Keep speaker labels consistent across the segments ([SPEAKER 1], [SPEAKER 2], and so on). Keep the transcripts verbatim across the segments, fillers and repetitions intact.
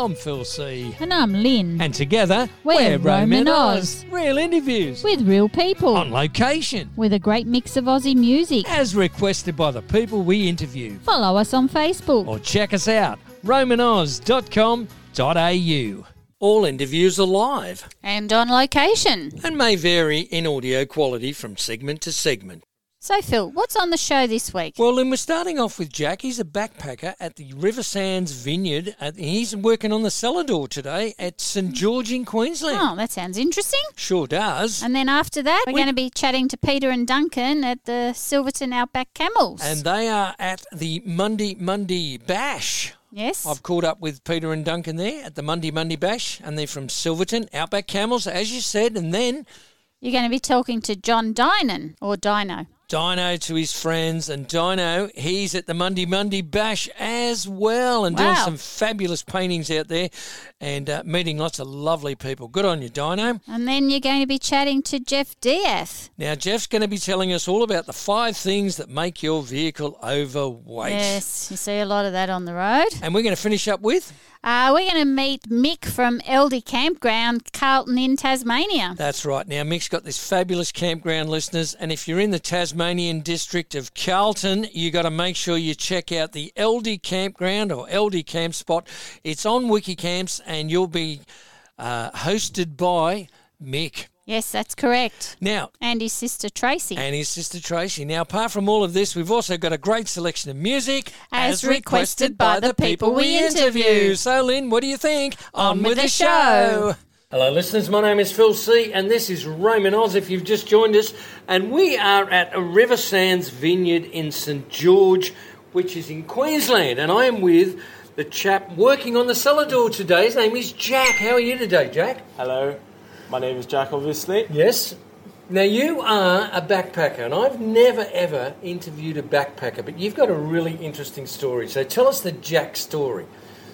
[SPEAKER 1] I'm Phil C.
[SPEAKER 2] And I'm Lynn.
[SPEAKER 1] And together,
[SPEAKER 2] we're,
[SPEAKER 1] we're
[SPEAKER 2] Rome and Oz.
[SPEAKER 1] Real interviews.
[SPEAKER 2] With real people.
[SPEAKER 1] On location.
[SPEAKER 2] With a great mix of Aussie music.
[SPEAKER 1] As requested by the people we interview.
[SPEAKER 2] Follow us on Facebook.
[SPEAKER 1] Or check us out, roman oz dot com dot a u. All interviews are live.
[SPEAKER 2] And on location.
[SPEAKER 1] And may vary in audio quality from segment to segment.
[SPEAKER 2] So, Phil, what's on the show this week?
[SPEAKER 1] Well, then we're starting off with Jack. He's a backpacker at the River Sands Vineyard. He's working on the cellar door today at St George in Queensland.
[SPEAKER 2] Oh, that sounds interesting.
[SPEAKER 1] Sure does.
[SPEAKER 2] And then after that, we're we... going to be chatting to Peter and Duncan at the Silverton Outback Camels.
[SPEAKER 1] And they are at the Monday Monday Bash.
[SPEAKER 2] Yes.
[SPEAKER 1] I've caught up with Peter and Duncan there at the Monday Monday Bash, and they're from Silverton, Outback Camels, as you said, and then...
[SPEAKER 2] You're going to be talking to John Dinan, or Dino. Dino
[SPEAKER 1] to his friends, and Dino, he's at the Monday Monday Bash as well, and
[SPEAKER 2] wow.
[SPEAKER 1] doing some fabulous paintings out there and uh, meeting lots of lovely people. Good on you, Dino.
[SPEAKER 2] And then you're going to be chatting to Jeff Diaz.
[SPEAKER 1] Now, Jeff's going to be telling us all about the five things that make your vehicle overweight.
[SPEAKER 2] Yes, you see a lot of that on the road.
[SPEAKER 1] And we're going to finish up with...
[SPEAKER 2] Uh, we're going to meet Mick from L D Campground, Carlton in Tasmania.
[SPEAKER 1] That's right. Now, Mick's got this fabulous campground, listeners, and if you're in the Tasmanian district of Carlton, you got to make sure you check out the L D Campground or L D Camp Spot. It's on Wikicamps, and you'll be uh, hosted by Mick.
[SPEAKER 2] Yes, that's correct.
[SPEAKER 1] Now,
[SPEAKER 2] and his sister Tracy.
[SPEAKER 1] And his sister Tracy. Now, apart from all of this, we've also got a great selection of music
[SPEAKER 2] as, as requested by the people we interview.
[SPEAKER 1] So, Lynn, what do you think?
[SPEAKER 2] On, On with, with the show. show.
[SPEAKER 1] Hello, listeners. My name is Phil C, and this is Rome and Oz, if you've just joined us. And we are at a River Sands Vineyard in St George, which is in Queensland. And I am with the chap working on the cellar door today. His name is Jack. How are you today, Jack?
[SPEAKER 3] Hello. My name is Jack, obviously.
[SPEAKER 1] Yes. Now, you are a backpacker, and I've never, ever interviewed a backpacker, but you've got a really interesting story. So tell us the Jack story.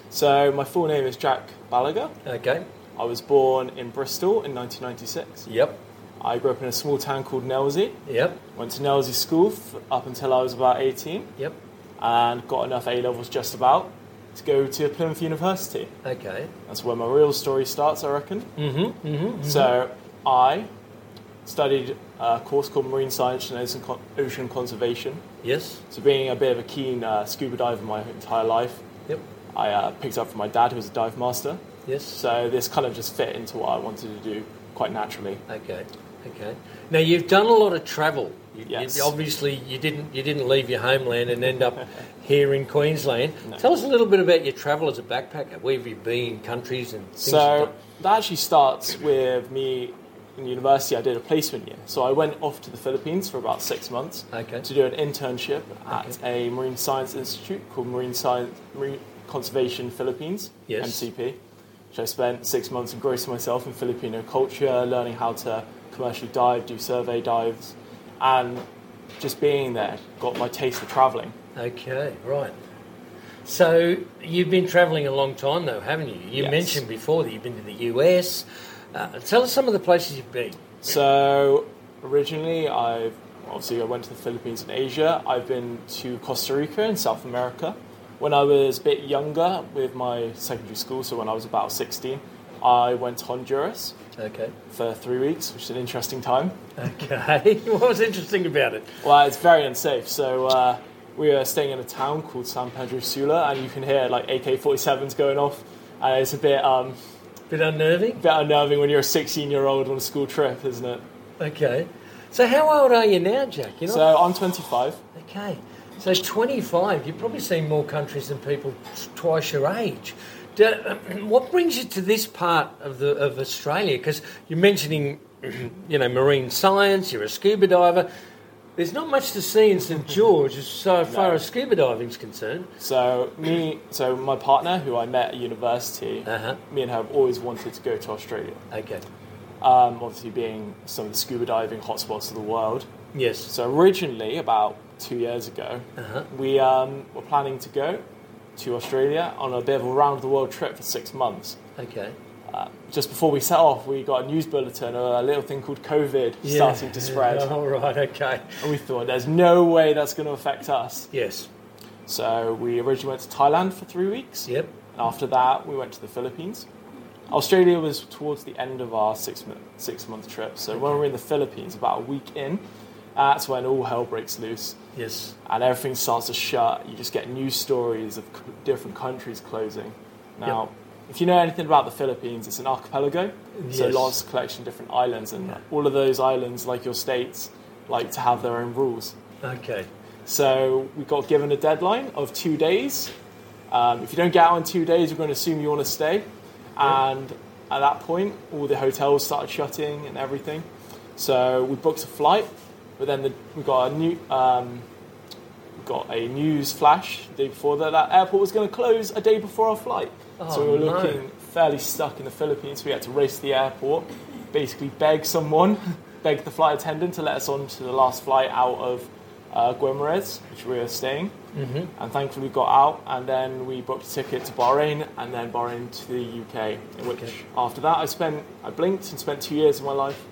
[SPEAKER 3] So my full name is Jack Balaga.
[SPEAKER 1] Okay.
[SPEAKER 3] I was born in Bristol in nineteen ninety-six.
[SPEAKER 1] Yep.
[SPEAKER 3] I grew up in a small town called Nelsey.
[SPEAKER 1] Yep.
[SPEAKER 3] Went to Nelsey School f- up until I was about eighteen.
[SPEAKER 1] Yep.
[SPEAKER 3] And got enough A-levels just about to go to Plymouth University.
[SPEAKER 1] Okay.
[SPEAKER 3] That's where my real story starts, I reckon.
[SPEAKER 1] Mm-hmm, mm-hmm, mm-hmm.
[SPEAKER 3] So I studied a course called Marine Science and Ocean Conservation.
[SPEAKER 1] Yes.
[SPEAKER 3] So being a bit of a keen uh, scuba diver my entire life,
[SPEAKER 1] yep.
[SPEAKER 3] I uh, picked up from my dad, who was a dive master.
[SPEAKER 1] Yes.
[SPEAKER 3] So this kind of just fit into what I wanted to do quite naturally.
[SPEAKER 1] Okay. Okay. Now, you've done a lot of travel. You,
[SPEAKER 3] yes.
[SPEAKER 1] You, obviously, you didn't you didn't leave your homeland and end up here in Queensland.
[SPEAKER 3] No.
[SPEAKER 1] Tell us a little bit about your travel as a backpacker. Where have you been, countries and things?
[SPEAKER 3] So that actually starts with me in university. I did a placement year. So I went off to the Philippines for about six months
[SPEAKER 1] okay.
[SPEAKER 3] to do an internship at
[SPEAKER 1] okay.
[SPEAKER 3] a marine science institute called Marine Science Marine Conservation Philippines,
[SPEAKER 1] yes.
[SPEAKER 3] M C P, which I spent six months engrossing myself in Filipino culture, learning how to commercially dive, do survey dives, and just being there got my taste for travelling.
[SPEAKER 1] Okay, right. So you've been travelling a long time though, haven't you? You
[SPEAKER 3] yes.
[SPEAKER 1] mentioned before that you've been to the U S. Uh, tell us some of the places you've been.
[SPEAKER 3] So originally I've, obviously I went to the Philippines and Asia. I've been to Costa Rica in South America. When I was a bit younger with my secondary school, so when I was about sixteen, I went to Honduras.
[SPEAKER 1] Okay.
[SPEAKER 3] For three weeks, which is an interesting time.
[SPEAKER 1] Okay. What was interesting about it?
[SPEAKER 3] Well, it's very unsafe. So uh, we were staying in a town called San Pedro Sula, and you can hear like A K forty-sevens going off, and it's a bit um,
[SPEAKER 1] bit unnerving.
[SPEAKER 3] Bit unnerving when you're a sixteen-year-old on a school trip, isn't it?
[SPEAKER 1] Okay. So how old are you now, Jack? You're not...
[SPEAKER 3] So I'm twenty-five.
[SPEAKER 1] Okay. So twenty-five. You've probably seen more countries than people twice your age. Do, uh, what brings you to this part of the of Australia? Because you're mentioning, you know, marine science. You're a scuba diver. There's not much to see in St George as so far no. as scuba diving's concerned.
[SPEAKER 3] So me, so my partner, who I met at university,
[SPEAKER 1] uh-huh.
[SPEAKER 3] me and her have always wanted to go to Australia.
[SPEAKER 1] Okay.
[SPEAKER 3] Um, obviously, being some of the scuba diving hotspots of the world.
[SPEAKER 1] Yes.
[SPEAKER 3] So originally, about two years ago,
[SPEAKER 1] uh-huh.
[SPEAKER 3] we um, were planning to go to Australia on a bit of a round-the-world trip for six months.
[SPEAKER 1] Okay.
[SPEAKER 3] Uh, just before we set off, we got a news bulletin of a little thing called COVID
[SPEAKER 1] yeah.
[SPEAKER 3] starting to spread.
[SPEAKER 1] Oh, right, okay.
[SPEAKER 3] And we thought, there's no way that's going to affect us.
[SPEAKER 1] Yes.
[SPEAKER 3] So we originally went to Thailand for three weeks.
[SPEAKER 1] Yep.
[SPEAKER 3] after that, we went to the Philippines. Australia was towards the end of our six month, six month trip. So when we were in the Philippines, about a week in, that's when all hell breaks loose.
[SPEAKER 1] Yes.
[SPEAKER 3] And everything starts to shut. You just get news stories of c- different countries closing. Now,
[SPEAKER 1] Yep.
[SPEAKER 3] if you know anything about the Philippines, it's an archipelago. So
[SPEAKER 1] Yes.
[SPEAKER 3] lots of collection of different islands. And
[SPEAKER 1] Yeah.
[SPEAKER 3] all of those islands, like your states, like to have their own rules.
[SPEAKER 1] Okay.
[SPEAKER 3] So we got given a deadline of two days. Um, if you don't get out in two days, we're going to assume you want to stay. And at that point, all the hotels started shutting and everything. So we booked a flight, but then the, we got a new um, we got a news flash the day before that that airport was going to close a day before our flight.
[SPEAKER 1] Oh,
[SPEAKER 3] so we were
[SPEAKER 1] no.
[SPEAKER 3] looking fairly stuck in the Philippines. We had to race to the airport, basically beg someone, beg the flight attendant to let us on to the last flight out of uh, Guimarães, which we were staying.
[SPEAKER 1] Mm-hmm.
[SPEAKER 3] And thankfully we got out, and then we booked a ticket to Bahrain, and then Bahrain to the U K. In which
[SPEAKER 1] Okay.
[SPEAKER 3] after that I spent, I blinked and spent two years of my life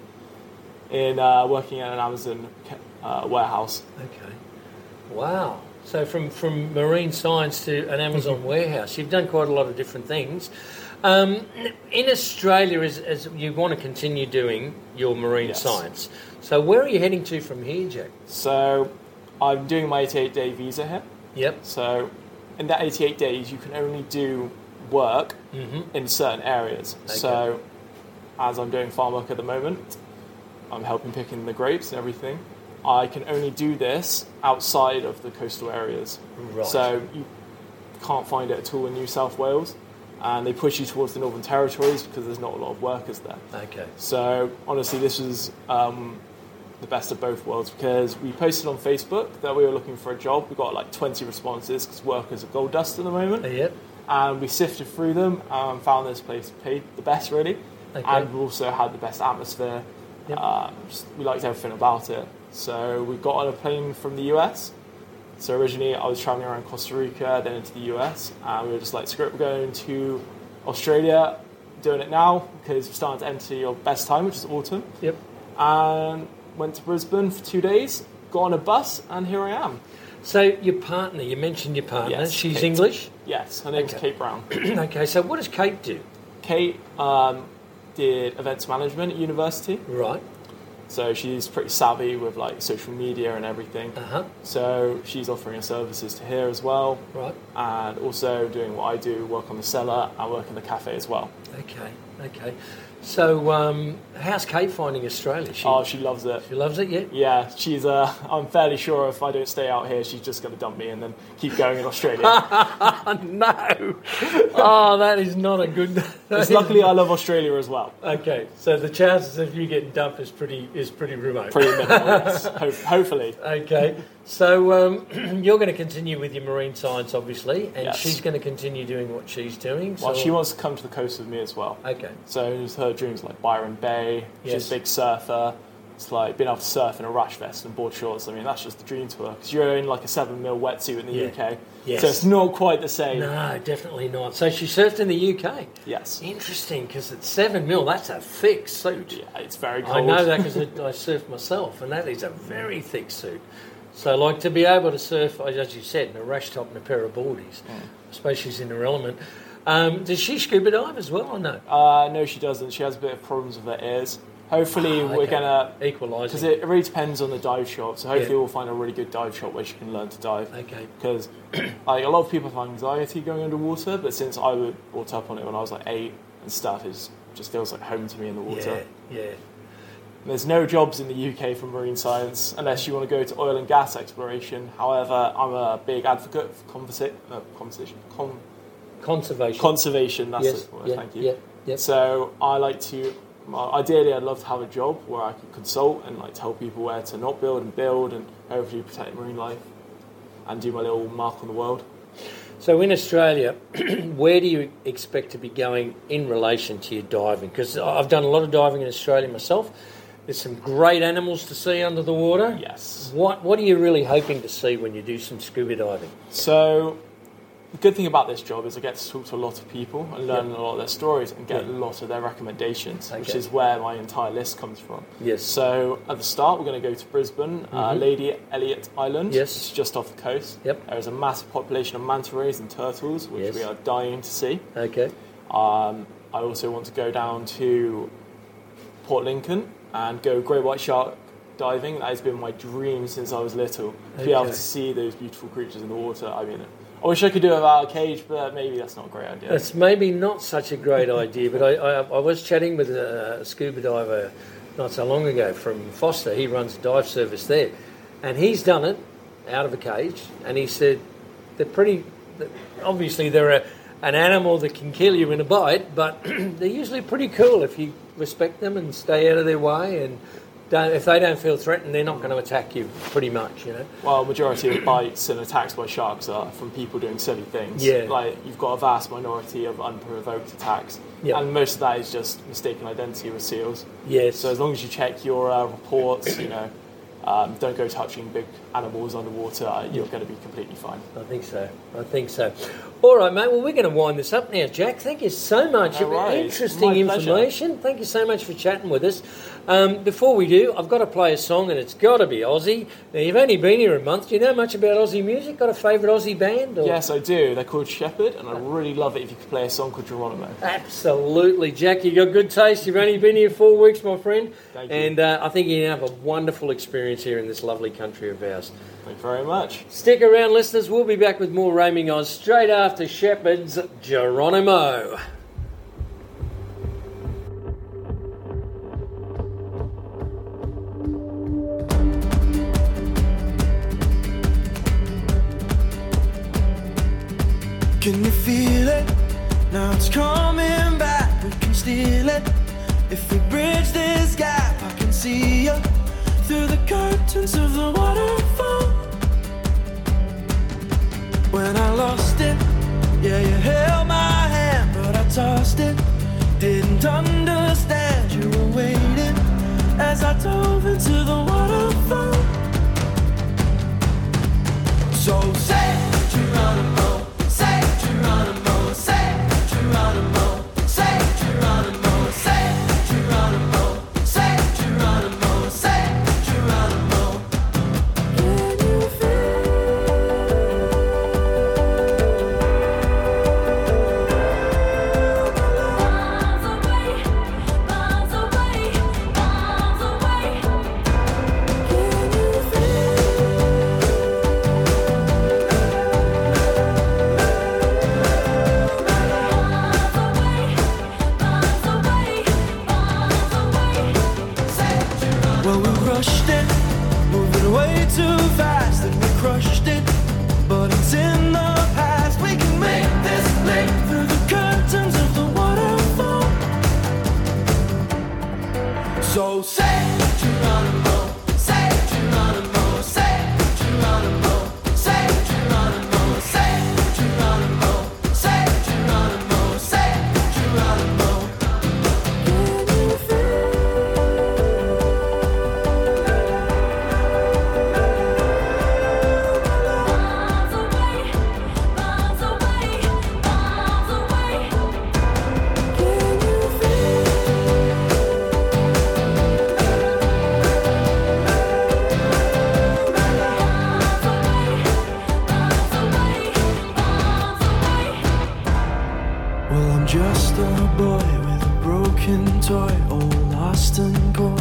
[SPEAKER 3] in uh, working at an Amazon uh, warehouse.
[SPEAKER 1] Okay. Wow. So from, from marine science to an Amazon warehouse, you've done quite a lot of different things. Um, in Australia, as, as you want to continue doing your marine
[SPEAKER 3] Yes.
[SPEAKER 1] science, so where are you heading to from here, Jack?
[SPEAKER 3] So I'm doing my eighty-eight day visa here.
[SPEAKER 1] Yep.
[SPEAKER 3] So in that eighty-eight days, you can only do work
[SPEAKER 1] Mm-hmm.
[SPEAKER 3] in certain areas.
[SPEAKER 1] Okay.
[SPEAKER 3] So as I'm doing farm work at the moment, I'm helping picking the grapes and everything. I can only do this outside of the coastal areas.
[SPEAKER 1] Right.
[SPEAKER 3] So you can't find it at all in New South Wales. And they push you towards the Northern Territories because there's not a lot of workers there.
[SPEAKER 1] Okay.
[SPEAKER 3] So honestly, this was um, the best of both worlds, because we posted on Facebook that we were looking for a job. We got like twenty responses because workers are gold dust at the moment.
[SPEAKER 1] Yep.
[SPEAKER 3] And we sifted through them and found this place paid the best, really.
[SPEAKER 1] Okay.
[SPEAKER 3] And we also had the best atmosphere.
[SPEAKER 1] Yep.
[SPEAKER 3] Uh, just- we liked everything about it. So we got on a plane from the U S. So originally I was traveling around Costa Rica, then into the U S, and we were just like, screw it, we're going to Australia, doing it now because we're starting to enter your best time, which is autumn.
[SPEAKER 1] Yep.
[SPEAKER 3] And went to Brisbane for two days, got on a bus, and here I am.
[SPEAKER 1] So your partner, you mentioned your partner.
[SPEAKER 3] Yes,
[SPEAKER 1] She's
[SPEAKER 3] Kate.
[SPEAKER 1] English.
[SPEAKER 3] Yes, her name's
[SPEAKER 1] Okay.
[SPEAKER 3] Kate Brown.
[SPEAKER 1] Okay. So what does Kate do?
[SPEAKER 3] Kate um, did events management at university,
[SPEAKER 1] Right.
[SPEAKER 3] so she's pretty savvy with like social media and everything.
[SPEAKER 1] Uh huh.
[SPEAKER 3] So she's offering her services to here as well,
[SPEAKER 1] Right.
[SPEAKER 3] and also doing what I do, work on the cellar and work in the cafe as well.
[SPEAKER 1] Okay. Okay. So um, how's Kate finding Australia? She,
[SPEAKER 3] Oh, she loves it.
[SPEAKER 1] she loves it. Yeah.
[SPEAKER 3] Yeah, she's. Uh, I'm fairly sure if I don't stay out here, she's just going to dump me and then keep going in Australia.
[SPEAKER 1] No. Oh, that is not a good.
[SPEAKER 3] Because luckily, I love Australia as well.
[SPEAKER 1] Okay, so the chances of you getting dumped is pretty is pretty remote.
[SPEAKER 3] Pretty minimal. Yes. Ho- hopefully.
[SPEAKER 1] Okay, so um, you're going to continue with your marine science, obviously, and
[SPEAKER 3] Yes.
[SPEAKER 1] she's going to continue doing what she's doing.
[SPEAKER 3] Well,
[SPEAKER 1] so-
[SPEAKER 3] she wants to come to the coast with me as well.
[SPEAKER 1] Okay.
[SPEAKER 3] So it's her dreams like Byron Bay.
[SPEAKER 1] Yes.
[SPEAKER 3] She's a big surfer. It's like being able to surf in a rash vest and board shorts. I mean, that's just the dream to her. Because you're in like a seven mil wetsuit in the
[SPEAKER 1] Yeah.
[SPEAKER 3] U K.
[SPEAKER 1] Yes.
[SPEAKER 3] So it's not quite the same.
[SPEAKER 1] No, definitely not. So she surfed in the U K.
[SPEAKER 3] Yes.
[SPEAKER 1] Interesting, because at seven mil, that's a thick suit.
[SPEAKER 3] Yeah, it's very cold.
[SPEAKER 1] I know that because I surf myself, and that is a very thick suit. So, like, to be able to surf, as you said, in a rash top and a pair of boardies,
[SPEAKER 3] Mm.
[SPEAKER 1] I suppose she's in her element. Um, does she scuba dive as well, or no?
[SPEAKER 3] Uh, no, she doesn't. She has a bit of problems with her ears. Hopefully,
[SPEAKER 1] Ah,
[SPEAKER 3] we're
[SPEAKER 1] okay.
[SPEAKER 3] going to... Because
[SPEAKER 1] Equalising.
[SPEAKER 3] it really depends on the dive shop. So hopefully
[SPEAKER 1] Yeah.
[SPEAKER 3] we'll find a really good dive shop where she can learn to dive.
[SPEAKER 1] Okay.
[SPEAKER 3] Because like, a lot of people have anxiety going underwater, but since I was brought up on it when I was like eight and stuff, it just feels like home to me in the water.
[SPEAKER 1] Yeah, yeah.
[SPEAKER 3] There's no jobs in the U K for marine science unless you want to go to oil and gas exploration. However, I'm a big advocate for conversa- uh, conversation, con-
[SPEAKER 1] Conservation.
[SPEAKER 3] conservation. That's
[SPEAKER 1] yes,
[SPEAKER 3] the word.
[SPEAKER 1] yeah,
[SPEAKER 3] Thank you.
[SPEAKER 1] Yeah, yeah.
[SPEAKER 3] So I like to. well, Ideally, I'd love to have a job where I could consult and like tell people where to not build and build, and hopefully protect marine life and do my little mark on the world.
[SPEAKER 1] So in Australia, where do you expect to be going in relation to your diving? Because I've done a lot of diving in Australia myself. There's some great animals to see under the water.
[SPEAKER 3] Yes.
[SPEAKER 1] What What are you really hoping to see when you do some scuba diving?
[SPEAKER 3] So the good thing about this job is I get to talk to a lot of people and learn
[SPEAKER 1] Yep.
[SPEAKER 3] a lot of their stories and get
[SPEAKER 1] Yeah.
[SPEAKER 3] a lot of their recommendations, which
[SPEAKER 1] Okay.
[SPEAKER 3] is where my entire list comes from.
[SPEAKER 1] Yes.
[SPEAKER 3] So at the start, we're going to go to Brisbane, uh,
[SPEAKER 1] Mhm.
[SPEAKER 3] Lady Elliot Island.
[SPEAKER 1] Yes.
[SPEAKER 3] It's just off the coast.
[SPEAKER 1] Yep.
[SPEAKER 3] There is a massive population of manta rays and turtles, which
[SPEAKER 1] Yes.
[SPEAKER 3] we are dying to see.
[SPEAKER 1] Okay.
[SPEAKER 3] Um, I also want to go down to Port Lincoln and go great white shark diving. That has been my dream since I was little. To be able
[SPEAKER 1] Okay.
[SPEAKER 3] to see those beautiful creatures in the water. I mean, I wish I could do it without a cage, but maybe that's not a great idea.
[SPEAKER 1] It's maybe not such a great idea, but I, I, I was chatting with a scuba diver not so long ago from Foster. He runs a dive service there, and he's done it out of a cage, and he said they're pretty. Obviously, they're a, an animal that can kill you in a bite, but they're usually pretty cool if you respect them and stay out of their way, and don't, if they don't feel threatened, they're not going to attack you. Pretty much, you know.
[SPEAKER 3] Well, majority of bites and attacks by sharks are from people doing silly things.
[SPEAKER 1] Yeah.
[SPEAKER 3] Like, you've got a vast minority of unprovoked attacks.
[SPEAKER 1] Yeah.
[SPEAKER 3] And most of that is just mistaken identity with seals.
[SPEAKER 1] Yes.
[SPEAKER 3] So as long as you check your uh, reports, you know, um, don't go touching big animals underwater, uh, you're going to be completely fine.
[SPEAKER 1] I think so. I think so. All right, mate. Well, we're going to wind this up now, Jack. Thank you so much.
[SPEAKER 3] No worries.
[SPEAKER 1] Interesting
[SPEAKER 3] My pleasure.
[SPEAKER 1] information. Thank you so much for chatting with us. Um, before we do, I've got to play a song, and it's got to be Aussie. Now, you've only been here a month. Do you know much about Aussie music? Got a favourite Aussie band? Or?
[SPEAKER 3] Yes, I do. They're called Shepherd, and I'd really love it if you could play a song called Geronimo.
[SPEAKER 1] Absolutely, Jack. You got good taste. You've only been here four weeks, my friend.
[SPEAKER 3] Thank you.
[SPEAKER 1] And uh, I think you're going to have a wonderful experience here in this lovely country of ours.
[SPEAKER 3] Thank you very much.
[SPEAKER 1] Stick around, listeners. We'll be back with more Roaming Oz straight after Shepherd's Geronimo.
[SPEAKER 4] Can you feel it? Now it's coming back, we can steal it. If we bridge this gap, I can see you through the curtains of the waterfall. When I lost it, yeah, you held my hand, but I tossed it. Didn't understand you were waiting as I dove into the waterfall. So say, Geronimo, say, Geronimo, say, Geronimo, say, Geronimo, say, Geronimo, say, Geronimo, say, Geronimo. Can you feel miles away, miles away, miles away? Can you well, we rushed it, moving way too fast, and we crushed it. But it's in the past. We can make this leap through the curtains of the waterfall. So say, Geronimo, say, Geronimo, say, Geronimo, say, Geronimo, say, Geronimo, say, Geronimo, say, Geronimo. Can you feel? Miles away, miles away, miles away. Can you feel? Miles away, miles away, miles away. Well, I'm just a boy with a broken toy, all lost and coy.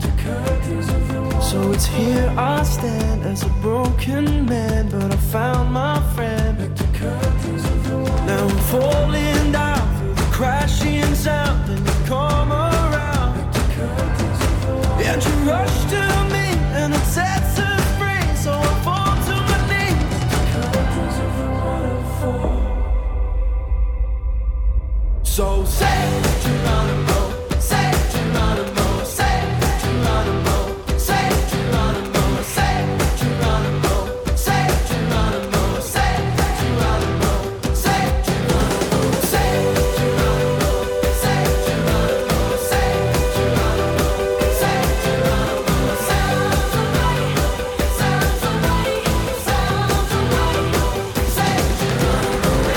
[SPEAKER 4] So it's here I stand as a broken man, but I found my friend. Now I'm falling down through the crashing sound, and you come around, and you rush to me, and it sets us free. So I fall to my knees. So say, Geronimo, say, Geronimo, say, Geronimo, say, Geronimo, say, Geronimo, say, Geronimo, say, Geronimo, say, Geronimo, say, Geronimo, say, Geronimo, say, Geronimo, say, Geronimo, sounds alright, sounds alright, sounds alright, say Geronimo.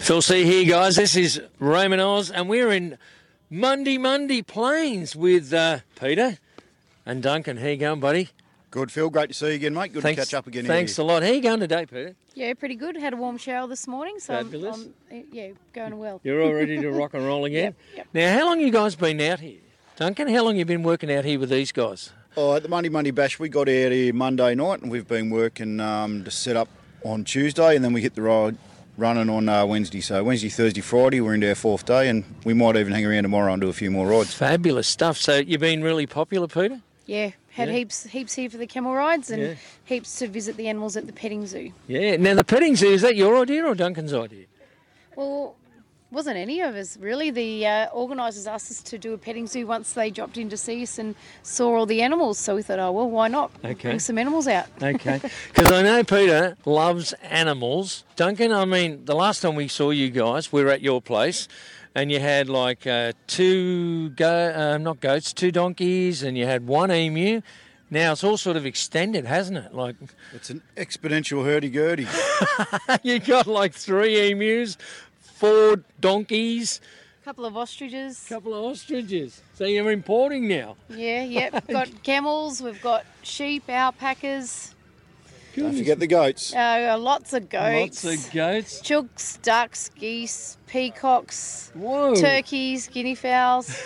[SPEAKER 1] Phil C here, guys. This is Raymond Oz, and we're in Monday Monday Plains with uh, Peter and Duncan. How you going, buddy?
[SPEAKER 5] Good, Phil. Great to see you again, mate. Good
[SPEAKER 1] Thanks,
[SPEAKER 5] to catch up again.
[SPEAKER 1] Thanks
[SPEAKER 5] here.
[SPEAKER 1] a lot. How you going today, Peter?
[SPEAKER 6] Yeah, pretty good. Had a warm shower this morning, so I'm,
[SPEAKER 1] Fabulous.
[SPEAKER 6] I'm, yeah, going well.
[SPEAKER 1] You're all ready to rock and roll again?
[SPEAKER 6] Yep, yep.
[SPEAKER 1] Now, how long you guys been out here? Duncan, how long you been working out here with these guys?
[SPEAKER 5] Oh, at the Monday Monday Bash, we got out here Monday night, and we've been working um, to set up on Tuesday, and then we hit the road running on uh, Wednesday. So Wednesday, Thursday, Friday, we're into our fourth day, and we might even hang around tomorrow and do a few more rides.
[SPEAKER 1] Fabulous stuff. So you've been really popular, Peter?
[SPEAKER 6] Yeah, had
[SPEAKER 1] Yeah.
[SPEAKER 6] heaps heaps here for the camel rides and
[SPEAKER 1] Yeah.
[SPEAKER 6] heaps to visit the animals at the petting zoo.
[SPEAKER 1] Yeah. Now, the petting zoo, is that your idea or Duncan's idea?
[SPEAKER 6] Well, wasn't any of us really. The uh, organisers asked us to do a petting zoo once they dropped in to see us and saw all the animals. So we thought, oh, well, why not?
[SPEAKER 1] Okay.
[SPEAKER 6] Bring some animals out.
[SPEAKER 1] Okay. Because I know Peter loves animals. Duncan, I mean, the last time we saw you guys, we were at your place, and you had like uh, two, go- uh, not goats, two donkeys, and you had one emu. Now it's all sort of extended, hasn't it? Like
[SPEAKER 5] It's an exponential hurdy-gurdy.
[SPEAKER 1] you got like three emus, four donkeys,
[SPEAKER 6] A couple of ostriches.
[SPEAKER 1] a couple of ostriches. So you're importing now.
[SPEAKER 6] Yeah, yep. We've got camels, we've got sheep, alpacas,
[SPEAKER 5] Don't forget the goats.
[SPEAKER 6] uh, lots of goats.
[SPEAKER 1] Lots of goats.
[SPEAKER 6] Chooks, ducks, geese, peacocks,
[SPEAKER 1] Whoa.
[SPEAKER 6] turkeys, guinea fowls,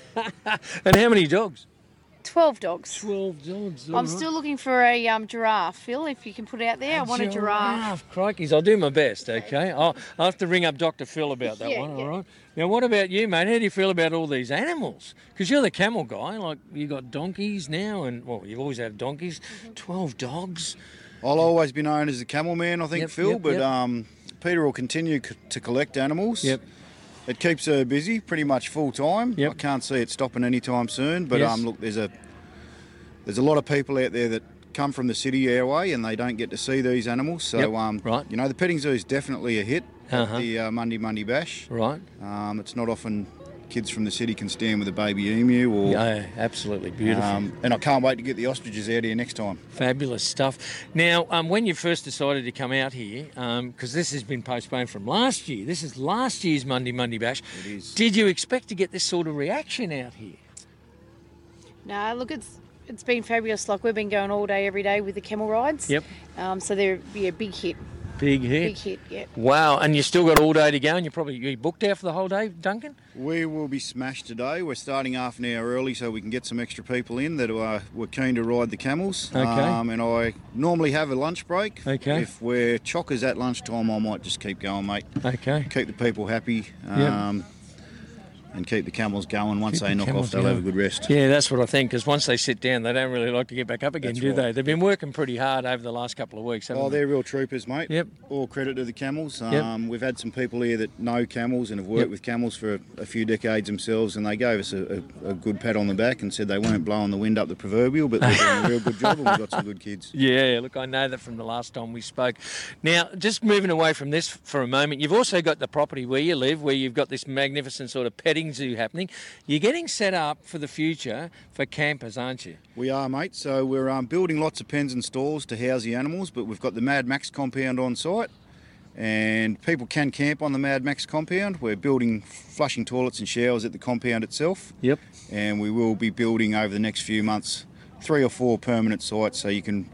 [SPEAKER 1] And how many dogs?
[SPEAKER 6] twelve dogs.
[SPEAKER 1] Twelve dogs. all
[SPEAKER 6] I'm
[SPEAKER 1] right.
[SPEAKER 6] still looking for a um, giraffe, Phil, if you can put it out there. I want a giraffe.
[SPEAKER 1] Crikeys, I'll do my best, okay? I'll, I'll have to ring up Doctor Phil about that
[SPEAKER 6] Yeah,
[SPEAKER 1] one,
[SPEAKER 6] yeah.
[SPEAKER 1] all right? Now, what about you, mate? How do you feel about all these animals? Because you're the camel guy. Like, you got donkeys now, and, well, you've always had donkeys.
[SPEAKER 6] Mm-hmm.
[SPEAKER 1] twelve dogs.
[SPEAKER 5] I'll always be known as the camel man, I think,
[SPEAKER 1] Yep,
[SPEAKER 5] Phil,
[SPEAKER 1] yep,
[SPEAKER 5] but
[SPEAKER 1] yep.
[SPEAKER 5] Um, Peter will continue c- to collect animals.
[SPEAKER 1] Yep.
[SPEAKER 5] It keeps her busy pretty much full time.
[SPEAKER 1] Yep.
[SPEAKER 5] I can't see it stopping anytime soon, but
[SPEAKER 1] Yes.
[SPEAKER 5] um, look, there's a there's a lot of people out there that come from the city our way and they don't get to see these animals. So,
[SPEAKER 1] Yep,
[SPEAKER 5] um,
[SPEAKER 1] right.
[SPEAKER 5] you know, the petting zoo is definitely a hit
[SPEAKER 1] Uh-huh.
[SPEAKER 5] at the uh, Monday Monday Bash.
[SPEAKER 1] Right?
[SPEAKER 5] Um, it's not often kids from the city can stand with a baby emu or...
[SPEAKER 1] Yeah, absolutely beautiful.
[SPEAKER 5] Um, and I can't wait to get the ostriches out here next time.
[SPEAKER 1] Fabulous stuff. Now, um, when you first decided to come out here, because this has been postponed from last year, this is last year's Monday Monday Bash.
[SPEAKER 5] It is.
[SPEAKER 1] Did you expect to get this sort of reaction out here?
[SPEAKER 6] No, look, it's it's been fabulous. Like, we've been going all day, every day with the camel rides.
[SPEAKER 1] Yep.
[SPEAKER 6] Um, so they're yeah, big hit.
[SPEAKER 1] Big hit.
[SPEAKER 6] Big hit, yeah.
[SPEAKER 1] Wow, and you still got all day to go, and you're probably you booked out for the whole day, Duncan?
[SPEAKER 5] We will be smashed today. We're starting half an hour early so we can get some extra people in that are were keen to ride the camels.
[SPEAKER 1] Okay.
[SPEAKER 5] Um, and I normally have a lunch break.
[SPEAKER 1] Okay.
[SPEAKER 5] If we're chockers at lunchtime, I might just keep going, mate.
[SPEAKER 1] Okay.
[SPEAKER 5] Keep the people happy.
[SPEAKER 1] Yep.
[SPEAKER 5] Um, and keep the camels going. Once
[SPEAKER 1] Keep
[SPEAKER 5] they
[SPEAKER 1] the
[SPEAKER 5] knock
[SPEAKER 1] camels
[SPEAKER 5] off, they'll have a
[SPEAKER 1] going.
[SPEAKER 5] good rest.
[SPEAKER 1] Yeah, that's what I think, because once they sit down, they don't really like to get back up again,
[SPEAKER 5] That's
[SPEAKER 1] do
[SPEAKER 5] right.
[SPEAKER 1] they? They've been working pretty hard over the last couple of weeks, haven't
[SPEAKER 5] Oh,
[SPEAKER 1] they?
[SPEAKER 5] they're real troopers, mate.
[SPEAKER 1] Yep.
[SPEAKER 5] All credit to the camels.
[SPEAKER 1] Yep.
[SPEAKER 5] Um, we've had some people here that know camels and have worked
[SPEAKER 1] Yep.
[SPEAKER 5] with camels for a, a few decades themselves, and they gave us a, a, a good pat on the back and said they weren't blowing the wind up the proverbial, but they're doing a real good job, and we've got some good kids.
[SPEAKER 1] Yeah, look, I know that from the last time we spoke. Now, just moving away from this for a moment, you've also got the property where you live, where you've got this magnificent sort of petting zoo happening. You're getting set up for the future for campers, aren't you?
[SPEAKER 5] We are, mate. So we're um, building lots of pens and stalls to house the animals, but we've got the Mad Max compound on site, and people can camp on the Mad Max compound. We're building flushing toilets and showers at the compound itself.
[SPEAKER 1] Yep.
[SPEAKER 5] And we will be building over the next few months three or four permanent sites so you can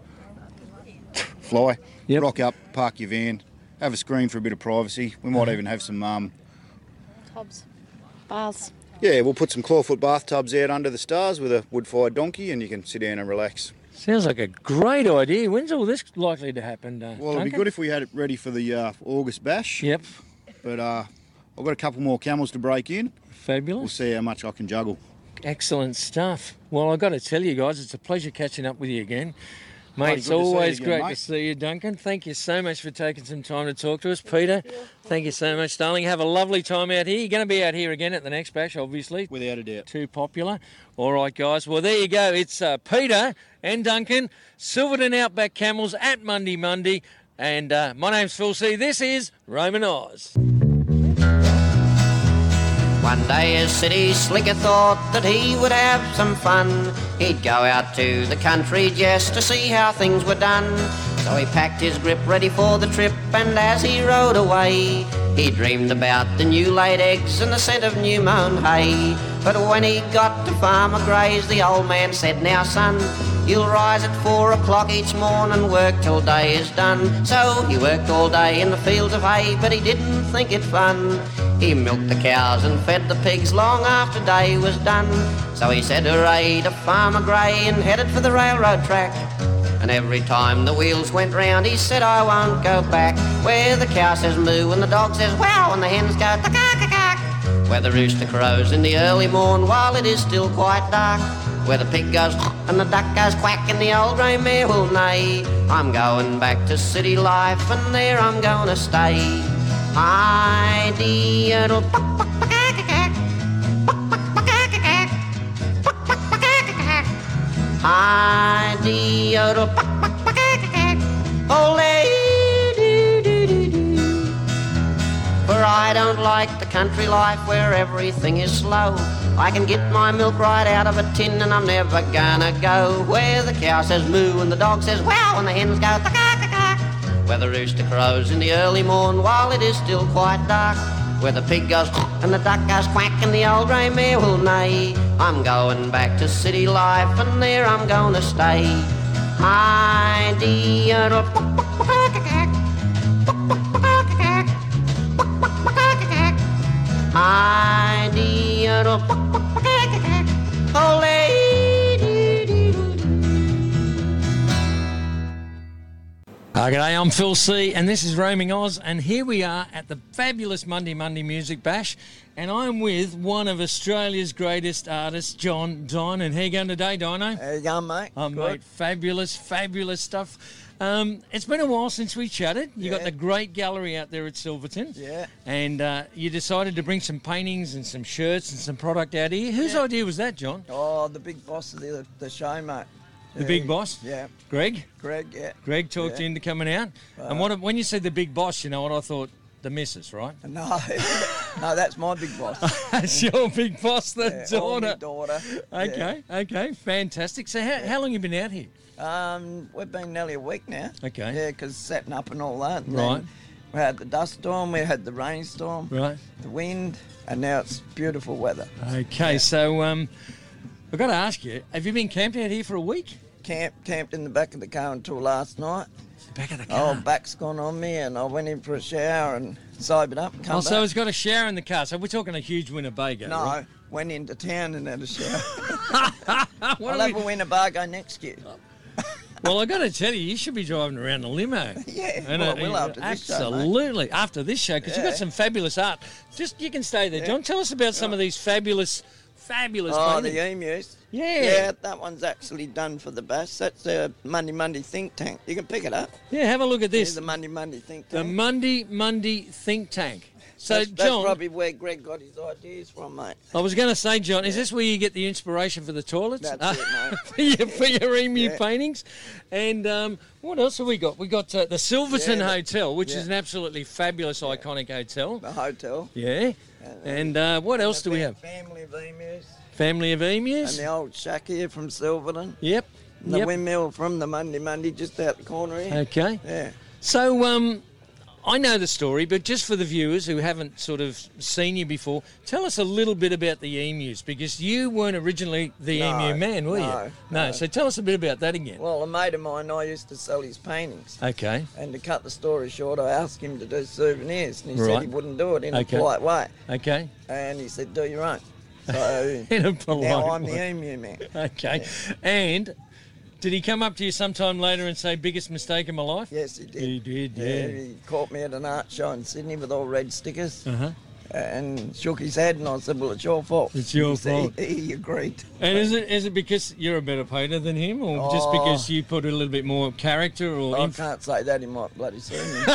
[SPEAKER 5] fly,
[SPEAKER 1] Yep.
[SPEAKER 5] rock up, park your van, have a screen for a bit of privacy. We might even have some, um,
[SPEAKER 6] Tubs, bars.
[SPEAKER 5] yeah, we'll put some clawfoot bathtubs out under the stars with a wood-fired donkey, and you can sit down and relax.
[SPEAKER 1] Sounds like a great idea. When's all this likely to happen, uh,
[SPEAKER 5] Well, it'd be
[SPEAKER 1] Duncan?
[SPEAKER 5] good if we had it ready for the uh, August bash.
[SPEAKER 1] Yep.
[SPEAKER 5] But uh, I've got a couple more camels to break in. We'll
[SPEAKER 1] Fabulous.
[SPEAKER 5] see how much I can juggle.
[SPEAKER 1] Excellent stuff. Well, I've got to tell you guys, it's a pleasure catching up with you again. Mate,
[SPEAKER 5] Bloody
[SPEAKER 1] it's
[SPEAKER 5] good to see you
[SPEAKER 1] always
[SPEAKER 5] again,
[SPEAKER 1] great
[SPEAKER 5] mate.
[SPEAKER 1] to see you, Duncan. Thank you so much for taking some time to talk to us. Peter, thank you so much, darling. Have a lovely time out here. You're going to be out here again at the next bash, obviously.
[SPEAKER 5] Without a doubt.
[SPEAKER 1] Too popular. All right, guys. Well, there you go. It's uh, Peter and Duncan, Silverton Outback Camels at Monday Monday. And uh, my name's Phil C. This is Raymond Oz.
[SPEAKER 7] One day as City Slicker thought that he would have some fun. He'd go out to the country just to see how things were done. So he packed his grip ready for the trip, and as he rode away, He dreamed about the new laid eggs and the scent of new mown hay. But when he got to Farmer Gray's, the old man said, "Now son, you'll rise at four o'clock each morn and work till day is done." So he worked all day in the fields of hay, but he didn't think it fun. He milked the cows and fed the pigs long after day was done. So he said hooray to Farmer Gray and headed for the railroad track. And every time the wheels went round, he said, "I won't go back." Where the cow says moo and the dog says wow and the hens go ta-ka-ka-ka. Where the rooster crows in the early morn while it is still quite dark. Where the pig goes and the duck goes quack and the old grey mare will neigh. I'm going back to city life and there I'm going to stay. Ideal. Ideal. For I don't like the country life where everything is slow. I can get my milk right out of a tin and I'm never gonna go where the cow says moo and the dog says wow and the hens go ta-ka-ka-ka. Where the rooster crows in the early morn while it is still quite dark. Where the pig goes and the duck goes quack and the old grey mare will neigh. I'm going back to city life and there I'm gonna stay. Ideal. Ideal.
[SPEAKER 1] Uh, g'day, I'm Phil C, and this is Roaming Oz, and here we are at the fabulous Monday Monday Music Bash, and I'm with one of Australia's greatest artists, John Dinan. How you going today, Dino?
[SPEAKER 8] How you going, mate?
[SPEAKER 1] Oh,
[SPEAKER 8] Good.
[SPEAKER 1] mate, fabulous, fabulous stuff. Um, it's been a while since we chatted. You
[SPEAKER 8] Yeah.
[SPEAKER 1] got the great gallery out there at Silverton.
[SPEAKER 8] Yeah.
[SPEAKER 1] And uh, you decided to bring some paintings and some shirts and some product out here. Whose
[SPEAKER 8] Yeah.
[SPEAKER 1] idea was that, John?
[SPEAKER 8] Oh, the big boss of the, the show, mate.
[SPEAKER 1] The
[SPEAKER 8] Yeah,
[SPEAKER 1] big boss?
[SPEAKER 8] Yeah.
[SPEAKER 1] Greg?
[SPEAKER 8] Greg, yeah.
[SPEAKER 1] Greg talked
[SPEAKER 8] Yeah.
[SPEAKER 1] you into coming out. and what when you said the big boss, you know what I thought? The missus, right?
[SPEAKER 8] No, no, that's my big boss.
[SPEAKER 1] That's your big boss, the
[SPEAKER 8] Yeah, or my
[SPEAKER 1] daughter.
[SPEAKER 8] daughter.
[SPEAKER 1] Okay, okay, fantastic. So how, how long you been out here?
[SPEAKER 8] Yeah. Um, we've been nearly a week now.
[SPEAKER 1] Okay.
[SPEAKER 8] Yeah, because setting up and all that. And
[SPEAKER 1] Right.
[SPEAKER 8] then we had the dust storm, we had the rainstorm,
[SPEAKER 1] Right.
[SPEAKER 8] the wind, and now it's beautiful weather.
[SPEAKER 1] Okay, so um, I've got to ask you, have you been camped out here for a week?
[SPEAKER 8] Camp, camped in the back of the car until last night.
[SPEAKER 1] Back of the
[SPEAKER 8] Oh,
[SPEAKER 1] car.
[SPEAKER 8] back's gone on me, and I went in for a shower and sobered up and come
[SPEAKER 1] Oh,
[SPEAKER 8] back.
[SPEAKER 1] so it's got a shower in the car. So we're talking a huge Winnebago,
[SPEAKER 8] No,
[SPEAKER 1] right?
[SPEAKER 8] went into town and had a shower.
[SPEAKER 1] What
[SPEAKER 8] I'll
[SPEAKER 1] are
[SPEAKER 8] have
[SPEAKER 1] we-
[SPEAKER 8] a Winnebago next year.
[SPEAKER 1] Well, I got to tell you, you should be driving around a limo.
[SPEAKER 8] Yeah,
[SPEAKER 1] And,
[SPEAKER 8] well,
[SPEAKER 1] uh,
[SPEAKER 8] I will after this show, mate.
[SPEAKER 1] Absolutely, after this show, because you've
[SPEAKER 8] Yeah.
[SPEAKER 1] got some fabulous art. Just you can stay there,
[SPEAKER 8] Yeah.
[SPEAKER 1] John. Tell us about some of these fabulous, fabulous
[SPEAKER 8] Oh,
[SPEAKER 1] paintings.
[SPEAKER 8] the emus.
[SPEAKER 1] Yeah.
[SPEAKER 8] Yeah, that one's actually done for the bass. That's a Monday Monday think tank. You can pick it up.
[SPEAKER 1] Yeah, have a look at
[SPEAKER 8] Here's
[SPEAKER 1] this.
[SPEAKER 8] the Monday Monday think
[SPEAKER 1] The
[SPEAKER 8] tank.
[SPEAKER 1] Monday Monday think tank. So,
[SPEAKER 8] that's, that's
[SPEAKER 1] John,
[SPEAKER 8] probably where Greg got his ideas from, mate.
[SPEAKER 1] I was going to say, John, is this where you get the inspiration for the toilets?
[SPEAKER 8] That's it, mate.
[SPEAKER 1] for, your, for your emu
[SPEAKER 8] Yeah.
[SPEAKER 1] paintings. And um, what else have we got? We got uh, the Silverton
[SPEAKER 8] Yeah, the-
[SPEAKER 1] Hotel, which
[SPEAKER 8] yeah.
[SPEAKER 1] is an absolutely fabulous, iconic hotel.
[SPEAKER 8] The hotel.
[SPEAKER 1] Yeah. And uh, what else
[SPEAKER 8] the
[SPEAKER 1] do we
[SPEAKER 8] fa-
[SPEAKER 1] have?
[SPEAKER 8] Family of emus.
[SPEAKER 1] Family of
[SPEAKER 8] And
[SPEAKER 1] emus.
[SPEAKER 8] the old shack here from Silverton.
[SPEAKER 1] Yep.
[SPEAKER 8] And the
[SPEAKER 1] yep.
[SPEAKER 8] windmill from the Monday Monday just out the corner here.
[SPEAKER 1] Okay.
[SPEAKER 8] Yeah.
[SPEAKER 1] So um, I know the story, but just for the viewers who haven't sort of seen you before, tell us a little bit about the emus, because you weren't originally the
[SPEAKER 8] No,
[SPEAKER 1] emu man, were
[SPEAKER 8] no,
[SPEAKER 1] you? No.
[SPEAKER 8] no.
[SPEAKER 1] So tell us a bit about that again.
[SPEAKER 8] Well, a mate of mine, I used to sell his paintings.
[SPEAKER 1] Okay.
[SPEAKER 8] And to cut the story short, I asked him to do souvenirs, and he said
[SPEAKER 1] Right.
[SPEAKER 8] he wouldn't do it in
[SPEAKER 1] Okay.
[SPEAKER 8] a polite way.
[SPEAKER 1] Okay.
[SPEAKER 8] And he said, do your own. So
[SPEAKER 1] In a polite
[SPEAKER 8] now I'm
[SPEAKER 1] way.
[SPEAKER 8] the emu man.
[SPEAKER 1] Okay. And did he come up to you sometime later and say, biggest mistake of my life?
[SPEAKER 8] Yes, he did.
[SPEAKER 1] He did, yeah.
[SPEAKER 8] He caught me at an art show in Sydney with all red stickers.
[SPEAKER 1] Uh-huh.
[SPEAKER 8] And shook his head, and I said, well, it's your fault.
[SPEAKER 1] It's your
[SPEAKER 8] He said-
[SPEAKER 1] fault.
[SPEAKER 8] He, he agreed.
[SPEAKER 1] And is it is it because you're a better painter than him, or just
[SPEAKER 8] Oh.
[SPEAKER 1] because you put a little bit more character, or
[SPEAKER 8] I
[SPEAKER 1] inf-
[SPEAKER 8] can't say that, he might bloody sue me.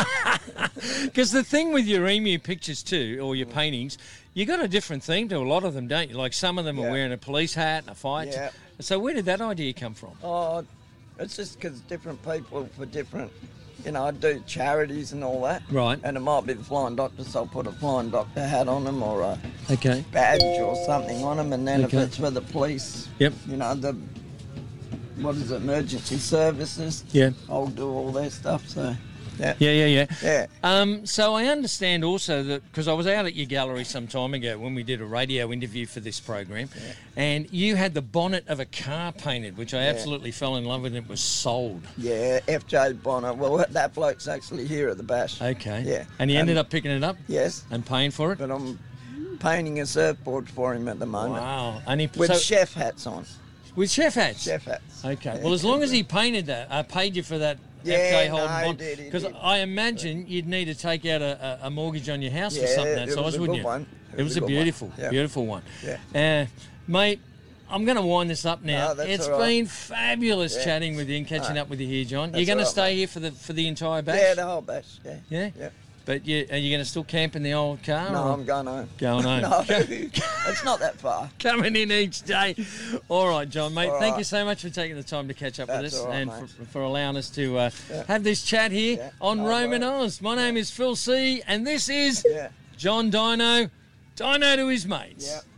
[SPEAKER 1] Because the thing with your emu pictures too, or your paintings, you got a different theme to a lot of them, don't you? Like some of them are
[SPEAKER 8] Yeah.
[SPEAKER 1] wearing a police hat and a fight.
[SPEAKER 8] Yeah.
[SPEAKER 1] So where did that idea come from?
[SPEAKER 8] Oh, it's just because different people for different, you know, I do charities and all that.
[SPEAKER 1] Right.
[SPEAKER 8] And it might be the Flying Doctor, so I'll put a Flying Doctor hat on them or a
[SPEAKER 1] Okay.
[SPEAKER 8] badge or something on them. And then
[SPEAKER 1] Okay.
[SPEAKER 8] if it's for the police,
[SPEAKER 1] Yep.
[SPEAKER 8] you know, the, what is it, emergency services,
[SPEAKER 1] Yeah.
[SPEAKER 8] I'll do all their stuff. So, Yeah.
[SPEAKER 1] Yeah, yeah, yeah.
[SPEAKER 8] Yeah.
[SPEAKER 1] Um, so I understand also that, because I was out at your gallery some time ago when we did a radio interview for this program,
[SPEAKER 8] Yeah.
[SPEAKER 1] and you had the bonnet of a car painted, which I absolutely fell in love with, and it was sold.
[SPEAKER 8] Yeah, F J Bonner. Well, that bloke's actually here at the Bash.
[SPEAKER 1] Okay.
[SPEAKER 8] Yeah.
[SPEAKER 1] And he ended
[SPEAKER 8] Um,
[SPEAKER 1] up picking it up?
[SPEAKER 8] Yes.
[SPEAKER 1] And paying for it?
[SPEAKER 8] But I'm painting a surfboard for him at the moment.
[SPEAKER 1] Wow. And he,
[SPEAKER 8] With
[SPEAKER 1] so,
[SPEAKER 8] chef hats on.
[SPEAKER 1] with chef hats?
[SPEAKER 8] Chef hats.
[SPEAKER 1] Okay.
[SPEAKER 8] Yeah.
[SPEAKER 1] Well, as long as he painted that, I uh, paid you for that
[SPEAKER 8] Yeah,
[SPEAKER 1] F J
[SPEAKER 8] no,
[SPEAKER 1] Holden
[SPEAKER 8] he
[SPEAKER 1] bond.
[SPEAKER 8] did, he
[SPEAKER 1] Because
[SPEAKER 8] did.
[SPEAKER 1] I imagine you'd need to take out a, a, a mortgage on your house for
[SPEAKER 8] Yeah,
[SPEAKER 1] something that
[SPEAKER 8] it
[SPEAKER 1] size,
[SPEAKER 8] was a
[SPEAKER 1] wouldn't
[SPEAKER 8] good
[SPEAKER 1] you?
[SPEAKER 8] one.
[SPEAKER 1] It, was, a
[SPEAKER 8] good one.
[SPEAKER 1] beautiful,
[SPEAKER 8] Yeah.
[SPEAKER 1] beautiful one.
[SPEAKER 8] Yeah.
[SPEAKER 1] Uh, mate, I'm going to wind this up now.
[SPEAKER 8] No, that's
[SPEAKER 1] It's
[SPEAKER 8] all right.
[SPEAKER 1] been fabulous
[SPEAKER 8] Yeah.
[SPEAKER 1] chatting with you and catching
[SPEAKER 8] No,
[SPEAKER 1] up with you here, John.
[SPEAKER 8] that's
[SPEAKER 1] You're going to
[SPEAKER 8] all right,
[SPEAKER 1] stay
[SPEAKER 8] mate.
[SPEAKER 1] here for the for the entire bash?
[SPEAKER 8] Yeah, the whole Bash. Yeah.
[SPEAKER 1] Yeah?
[SPEAKER 8] Yeah.
[SPEAKER 1] But you, are you going to still camp in the old car?
[SPEAKER 8] No,
[SPEAKER 1] or
[SPEAKER 8] I'm going home.
[SPEAKER 1] Going home.
[SPEAKER 8] No, it's not that far.
[SPEAKER 1] Coming in each day. All right, John, mate.
[SPEAKER 8] All
[SPEAKER 1] thank
[SPEAKER 8] right.
[SPEAKER 1] you so much for taking the time to catch up with
[SPEAKER 8] That's
[SPEAKER 1] us
[SPEAKER 8] all right,
[SPEAKER 1] and
[SPEAKER 8] mate.
[SPEAKER 1] for, for allowing us to uh,
[SPEAKER 8] Yeah.
[SPEAKER 1] have this chat here
[SPEAKER 8] Yeah.
[SPEAKER 1] on
[SPEAKER 8] No
[SPEAKER 1] Roman
[SPEAKER 8] worries.
[SPEAKER 1] Oz. My name is Phil C, and this is
[SPEAKER 8] Yeah.
[SPEAKER 1] John Dino. Dino to his mates.
[SPEAKER 8] Yeah.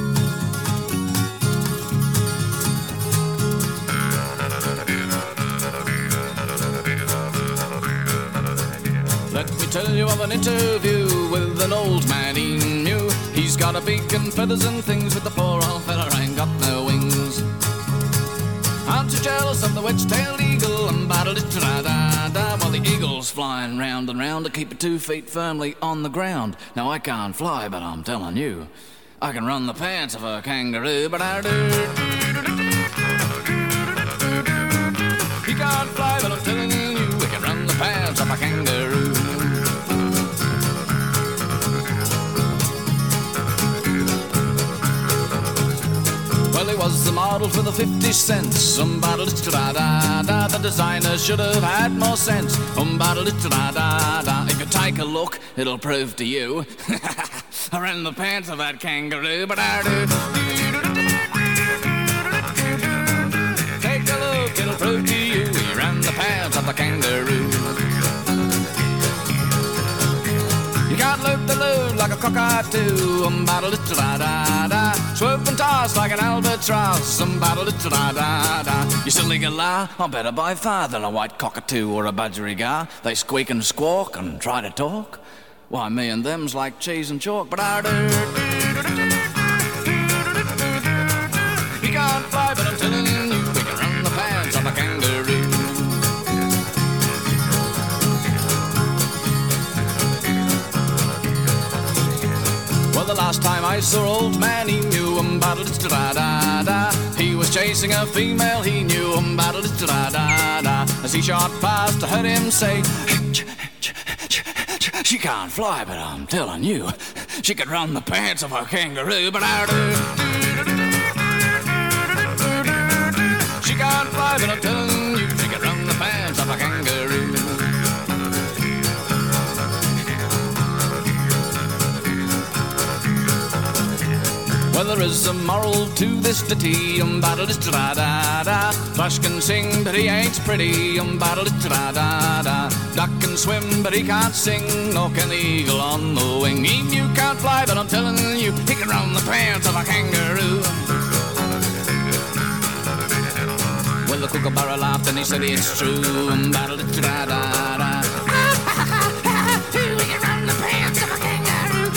[SPEAKER 9] Let me tell you of an interview with an old man he knew. He's got a beak and feathers and things, but the poor old fella ain't got no wings. I'm too jealous of the wedge-tailed eagle and battled it da da da while the eagle's flying round and round to keep her two feet firmly on the ground. Now I can't fly, but I'm telling you, I can run the pants of a kangaroo, but I do. He can't fly, but I'm telling you, we can run the pants of a kangaroo. Well, he was the model for the fifty cents. Um, battle da da da. The designer should have had more sense. Um, battle da da da. If you take a look, it'll prove to you. I ran the pants of that kangaroo, but I do. Take a look, it'll prove to you. He ran the pants of the kangaroo. You can't load the load like a cockatoo. Um, battle it da da da. Swoop and toss like an albatross. Um, battle it da da da. You silly galah, I'm better by far than a white cockatoo or a budgerigar. They squeak and squawk and try to talk. Why, me and them's like cheese and chalk, but I do. You can't fly, but I'm telling you, we can run the pants of a kangaroo. Well, the last time I saw old man, he knew um battle da da da. He was chasing a female, he knew um battle da da da. As he shot past, I heard him say, she can't fly, but I'm telling you, she could run the pants of a kangaroo, but I do. She can't fly, but I'm telling you, she could run the pants of a kangaroo. Well, there is a moral to this ditty, um, battle it da da da. Thrush can sing, but he ain't pretty, um, battle it da da da. Duck can swim, but he can't sing, nor can the eagle on the wing. Emu can't fly, but I'm telling you, he can run the pants of a kangaroo. Well, the kookaburra laughed and he said it's true, um, battle it da da da. He can run the pants of a kangaroo.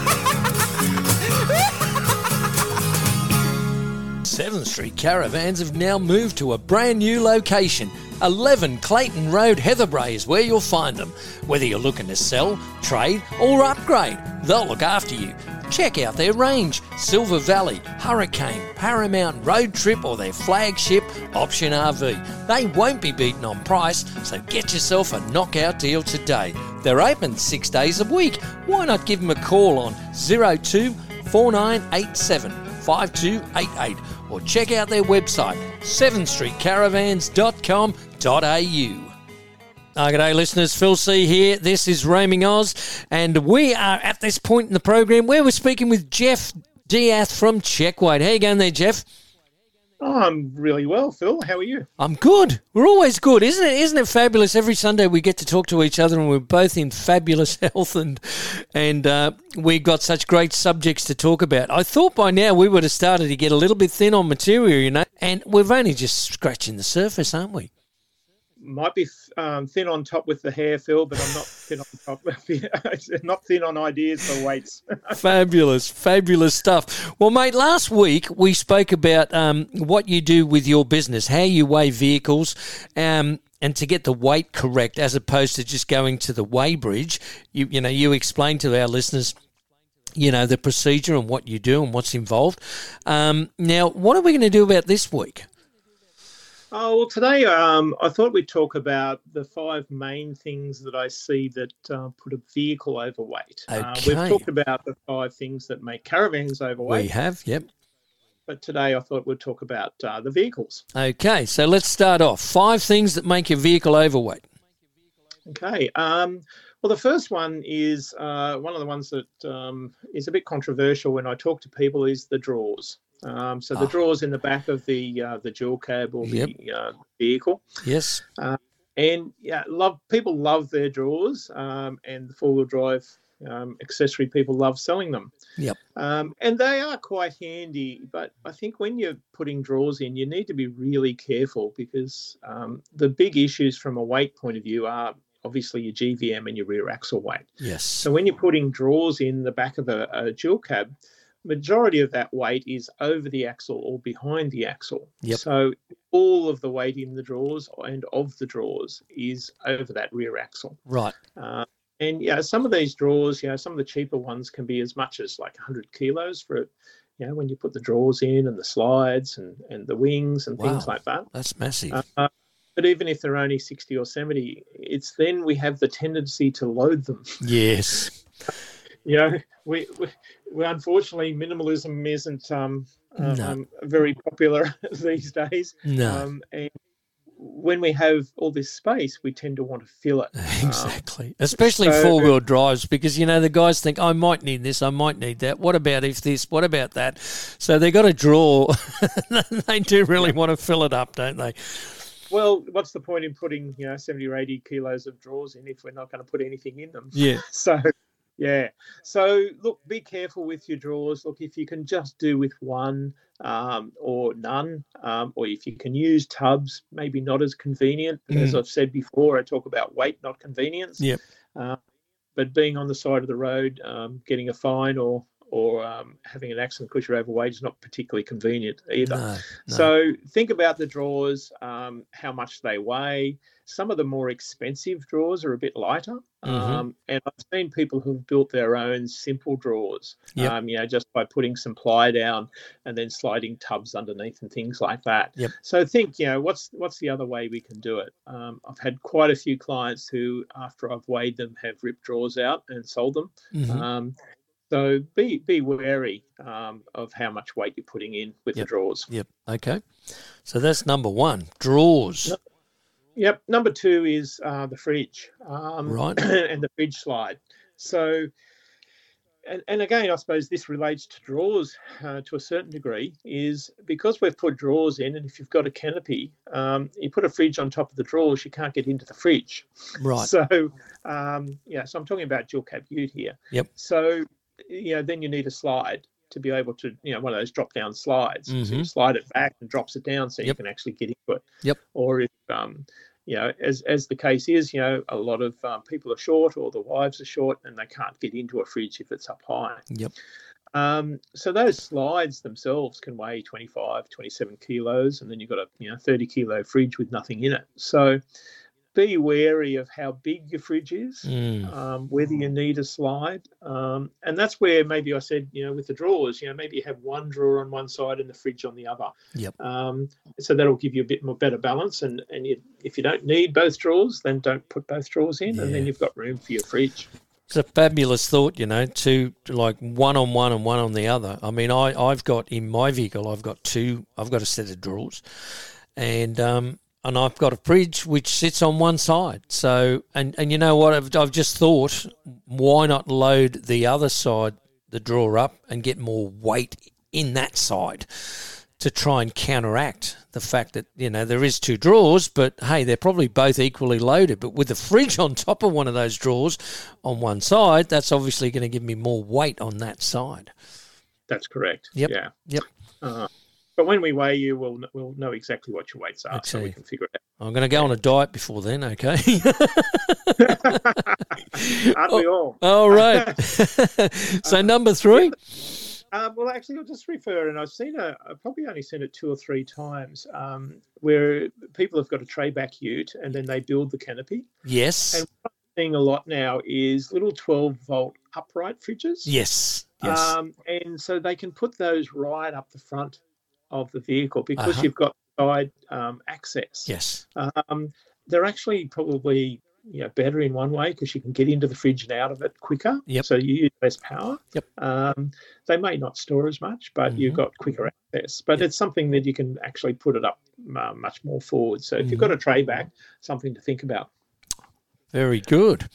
[SPEAKER 1] seventh Street Caravans have now moved to a brand new location. eleven Clayton Road, Heatherbrae is where you'll find them. Whether you're looking to sell, trade or upgrade, they'll look after you. Check out their range: Silver Valley, Hurricane, Paramount, Road Trip or their flagship Option R V. They won't be beaten on price, so get yourself a knockout deal today. They're open six days a week. Why not give them a call on oh two four nine eight seven five two eight eight or check out their website seventh street caravans dot com dot a u. Uh, g'day listeners, Phil C here. This is Roaming Oz, and we are at this point in the program where we're speaking with Jeff Diath from Checkweight. How you going there, Jeff?
[SPEAKER 10] Oh, I'm really well, Phil. How are you?
[SPEAKER 1] I'm good. We're always good, isn't it? Isn't it fabulous? Every Sunday we get to talk to each other and we're both in fabulous health and and uh, we've got such great subjects to talk about. I thought by now we would have started to get a little bit thin on material, you know, and we're only just scratching the surface, aren't we?
[SPEAKER 10] might be um, thin on top with the hair, Phil, but I'm not thin on top. Not thin on ideas for weights.
[SPEAKER 1] Fabulous, fabulous stuff. Well, mate, last week we spoke about um, what you do with your business, how you weigh vehicles, um, and to get the weight correct, as opposed to just going to the weigh bridge. You, you know, you explained to our listeners, you know, the procedure and what you do and what's involved. Um, now, what are we going to do about this week?
[SPEAKER 10] Oh, well, today um, I thought we'd talk about the five main things that I see that uh, put a vehicle overweight.
[SPEAKER 1] Okay.
[SPEAKER 10] Uh, we've talked about the five things that make caravans overweight.
[SPEAKER 1] We have, yep.
[SPEAKER 10] But today I thought we'd talk about uh, the vehicles.
[SPEAKER 1] Okay, so let's start off. Five things that make your vehicle overweight.
[SPEAKER 10] Okay. Um, well, the first one is uh, one of the ones that um, is a bit controversial when I talk to people is the drawers. Um, so the
[SPEAKER 1] Oh.
[SPEAKER 10] drawers in the back of the uh, the dual cab or
[SPEAKER 1] Yep.
[SPEAKER 10] the uh, vehicle.
[SPEAKER 1] Yes.
[SPEAKER 10] Uh, and yeah, love people love their drawers, um, and the four-wheel drive um, accessory people love selling them.
[SPEAKER 1] Yep.
[SPEAKER 10] Um, and they are quite handy, but I think when you're putting drawers in, you need to be really careful because um, the big issues from a weight point of view are obviously your G V M and your rear axle weight.
[SPEAKER 1] Yes.
[SPEAKER 10] So when you're putting drawers in the back of a, a dual cab, majority of that weight is over the axle or behind the axle.
[SPEAKER 1] Yep.
[SPEAKER 10] So all of the weight in the drawers and of the drawers is over that rear axle.
[SPEAKER 1] Right.
[SPEAKER 10] Uh, and yeah, some of these drawers, you know, some of the cheaper ones can be as much as like one hundred kilos for, you know, when you put the drawers in and the slides and, and the wings and things
[SPEAKER 1] Wow.
[SPEAKER 10] like that.
[SPEAKER 1] That's massive.
[SPEAKER 10] Uh, but even if they're only sixty or seventy, it's then we have the tendency to load them.
[SPEAKER 1] Yes.
[SPEAKER 10] You know, we, we, we unfortunately minimalism isn't um, um,
[SPEAKER 1] No.
[SPEAKER 10] very popular these days.
[SPEAKER 1] No.
[SPEAKER 10] Um, and when we have all this space, we tend to want to fill it.
[SPEAKER 1] Exactly. Especially
[SPEAKER 10] so-
[SPEAKER 1] four-wheel drives because, you know, the guys think, I might need this, I might need that. What about if this? What about that? So they got to draw. They do really want to fill it up, don't they?
[SPEAKER 10] Well, what's the point in putting, you know, seventy or eighty kilos of drawers in if we're not going to put anything in them?
[SPEAKER 1] Yeah.
[SPEAKER 10] So, yeah. So, look, be careful with your drawers. Look, if you can just do with one um, or none, um, or if you can use tubs, maybe not as convenient. As
[SPEAKER 1] Mm.
[SPEAKER 10] I've said before, I talk about weight, not convenience.
[SPEAKER 1] Yep.
[SPEAKER 10] Uh, but being on the side of the road, um, getting a fine or or um, having an accident because you're overweight is not particularly convenient either.
[SPEAKER 1] No, no.
[SPEAKER 10] So think about the drawers, um, how much they weigh. Some of the more expensive drawers are a bit lighter.
[SPEAKER 1] Mhm.
[SPEAKER 10] Um, and I've seen people who've built their own simple drawers,
[SPEAKER 1] Yep.
[SPEAKER 10] um, you know, just by putting some ply down and then sliding tubs underneath and things like that.
[SPEAKER 1] Yep.
[SPEAKER 10] So think, you know, what's what's the other way we can do it? Um, I've had quite a few clients who, after I've weighed them, have ripped drawers out and sold them.
[SPEAKER 1] Mhm.
[SPEAKER 10] Um, so be be wary um, of how much weight you're putting in with
[SPEAKER 1] Yep.
[SPEAKER 10] the drawers.
[SPEAKER 1] Yep. Okay. So that's number one, drawers.
[SPEAKER 10] Yep. Yep. Number two is uh, the fridge, um,
[SPEAKER 1] Right.
[SPEAKER 10] and the fridge slide. So, and, and again, I suppose this relates to drawers uh, to a certain degree, is because we've put drawers in, and if you've got a canopy, um, you put a fridge on top of the drawers, you can't get into the fridge.
[SPEAKER 1] Right.
[SPEAKER 10] So, um, yeah, so I'm talking about dual cab ute here.
[SPEAKER 1] Yep.
[SPEAKER 10] So, you know, then you need a slide to be able to, you know, one of those drop down slides. So you
[SPEAKER 1] Mhm.
[SPEAKER 10] slide it back and drops it down so you
[SPEAKER 1] Yep.
[SPEAKER 10] can actually get into it.
[SPEAKER 1] Yep.
[SPEAKER 10] Or if, um, you know, as as the case is, you know, a lot of um, people are short or the wives are short and they can't get into a fridge if it's up high.
[SPEAKER 1] Yep.
[SPEAKER 10] Um, so those slides themselves can weigh twenty-five, twenty-seven kilos, and then you've got a, you know, thirty kilo fridge with nothing in it. So be wary of how big your fridge is,
[SPEAKER 1] Mm.
[SPEAKER 10] um, whether you need a slide. Um, and that's where maybe I said, you know, with the drawers, you know, maybe you have one drawer on one side and the fridge on the other.
[SPEAKER 1] Yep.
[SPEAKER 10] Um, so that'll give you a bit more better balance. And, and you, if you don't need both drawers, then don't put both drawers in, and then
[SPEAKER 1] Yeah.
[SPEAKER 10] you've got room for your fridge.
[SPEAKER 1] It's a fabulous thought, you know, to like one on one and one on the other. I mean, I, I've got in my vehicle, I've got two, I've got a set of drawers, and um, and I've got a fridge which sits on one side. So, and, and you know what, I've, I've just thought, why not load the other side, the drawer up, and get more weight in that side to try and counteract the fact that, you know, there is two drawers, but hey, they're probably both equally loaded. But with the fridge on top of one of those drawers on one side, that's obviously going to give me more weight on that side.
[SPEAKER 10] That's correct.
[SPEAKER 1] Yep.
[SPEAKER 10] Yeah.
[SPEAKER 1] Yep.
[SPEAKER 10] Uh, but when we weigh you, we'll we'll know exactly what your weights are, so we can figure it out.
[SPEAKER 1] I'm going to go on a diet before then, okay?
[SPEAKER 10] Aren't we all?
[SPEAKER 1] All right. So number three?
[SPEAKER 10] Uh, well, actually, I'll just refer, and I've seen a, I've probably only seen it two or three times, um, where people have got a tray back ute and then they build the canopy.
[SPEAKER 1] Yes.
[SPEAKER 10] And what I'm seeing a lot now is little twelve volt upright fridges.
[SPEAKER 1] Yes. Yes.
[SPEAKER 10] Um, and so they can put those right up the front of the vehicle because
[SPEAKER 1] Uh-huh.
[SPEAKER 10] you've got side um, access.
[SPEAKER 1] Yes.
[SPEAKER 10] Um, they're actually probably you know better in one way because you can get into the fridge and out of it quicker.
[SPEAKER 1] Yep.
[SPEAKER 10] So you use less power.
[SPEAKER 1] Yep.
[SPEAKER 10] Um, they may not store as much, but
[SPEAKER 1] Mhm.
[SPEAKER 10] you've got quicker access. But
[SPEAKER 1] Yep.
[SPEAKER 10] it's something that you can actually put it up uh, much more forward. So if you've got a tray back, something to think about.
[SPEAKER 1] Very good.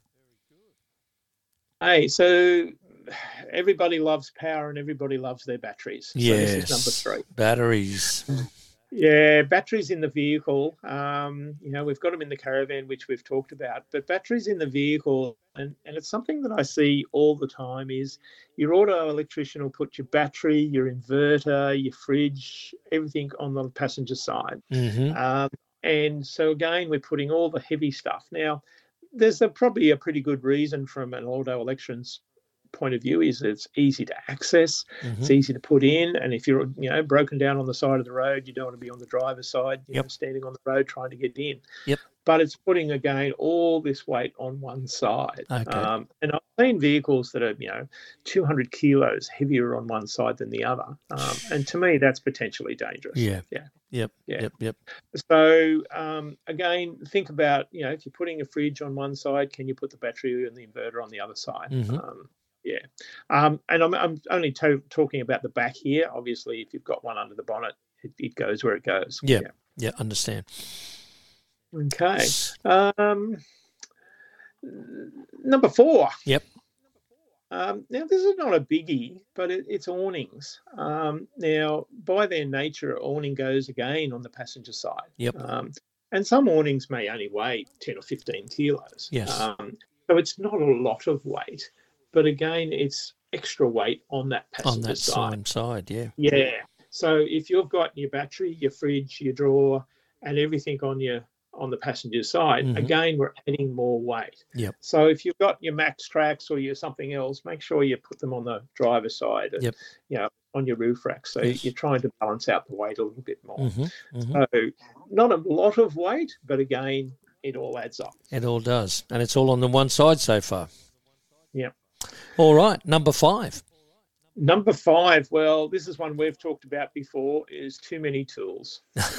[SPEAKER 10] Hey, so everybody loves power and everybody loves their batteries. So
[SPEAKER 1] Yes.
[SPEAKER 10] this is number three.
[SPEAKER 1] Batteries.
[SPEAKER 10] Yeah, batteries in the vehicle. Um, you know, we've got them in the caravan, which we've talked about, but batteries in the vehicle, and, and it's something that I see all the time, is your auto electrician will put your battery, your inverter, your fridge, everything on the passenger side.
[SPEAKER 1] Mm-hmm.
[SPEAKER 10] Um, and so, again, we're putting all the heavy stuff. Now, there's a, probably a pretty good reason from an auto electrician's point of view is it's easy to access, it's
[SPEAKER 1] Mhm.
[SPEAKER 10] easy to put in, and if you're you know broken down on the side of the road, you don't want to be on the driver's side, you
[SPEAKER 1] Yep.
[SPEAKER 10] know, standing on the road trying to get in.
[SPEAKER 1] Yep.
[SPEAKER 10] But it's putting again all this weight on one side.
[SPEAKER 1] Okay.
[SPEAKER 10] Um, and I've seen vehicles that are you know two hundred kilos heavier on one side than the other, um, and to me that's potentially dangerous.
[SPEAKER 1] Yeah.
[SPEAKER 10] Yeah.
[SPEAKER 1] Yep.
[SPEAKER 10] Yeah.
[SPEAKER 1] Yep. Yep.
[SPEAKER 10] So um, again, think about you know if you're putting a fridge on one side, can you put the battery and the inverter on the other side?
[SPEAKER 1] Mhm.
[SPEAKER 10] Um, yeah, um, and I'm, I'm only to- talking about the back here. Obviously, if you've got one under the bonnet, it, it goes where it goes.
[SPEAKER 1] Yeah. Yeah. Understand.
[SPEAKER 10] Okay. Um, number four.
[SPEAKER 1] Yep.
[SPEAKER 10] Um, now, this is not a biggie, but it, it's awnings. Um, now, by their nature, awning goes again on the passenger side.
[SPEAKER 1] Yep.
[SPEAKER 10] Um, and some awnings may only weigh ten or fifteen kilos.
[SPEAKER 1] Yes.
[SPEAKER 10] Um, so it's not a lot of weight, but again, it's extra weight on that passenger
[SPEAKER 1] On that
[SPEAKER 10] side.
[SPEAKER 1] same side, yeah.
[SPEAKER 10] Yeah. So if you've got your battery, your fridge, your drawer, and everything on your on the passenger side,
[SPEAKER 1] Mhm.
[SPEAKER 10] again, we're adding more weight.
[SPEAKER 1] Yep.
[SPEAKER 10] So if you've got your Max Tracks or your something else, make sure you put them on the driver's side, and,
[SPEAKER 1] Yep.
[SPEAKER 10] you know, on your roof rack. So
[SPEAKER 1] Yes.
[SPEAKER 10] you're trying to balance out the weight a little bit more.
[SPEAKER 1] Mhm. Mhm.
[SPEAKER 10] So not a lot of weight, but again, it all adds up.
[SPEAKER 1] It all does, and it's all on the one side so far.
[SPEAKER 10] Yeah.
[SPEAKER 1] All right, number five.
[SPEAKER 10] Number five, well, this is one we've talked about before, is too many tools.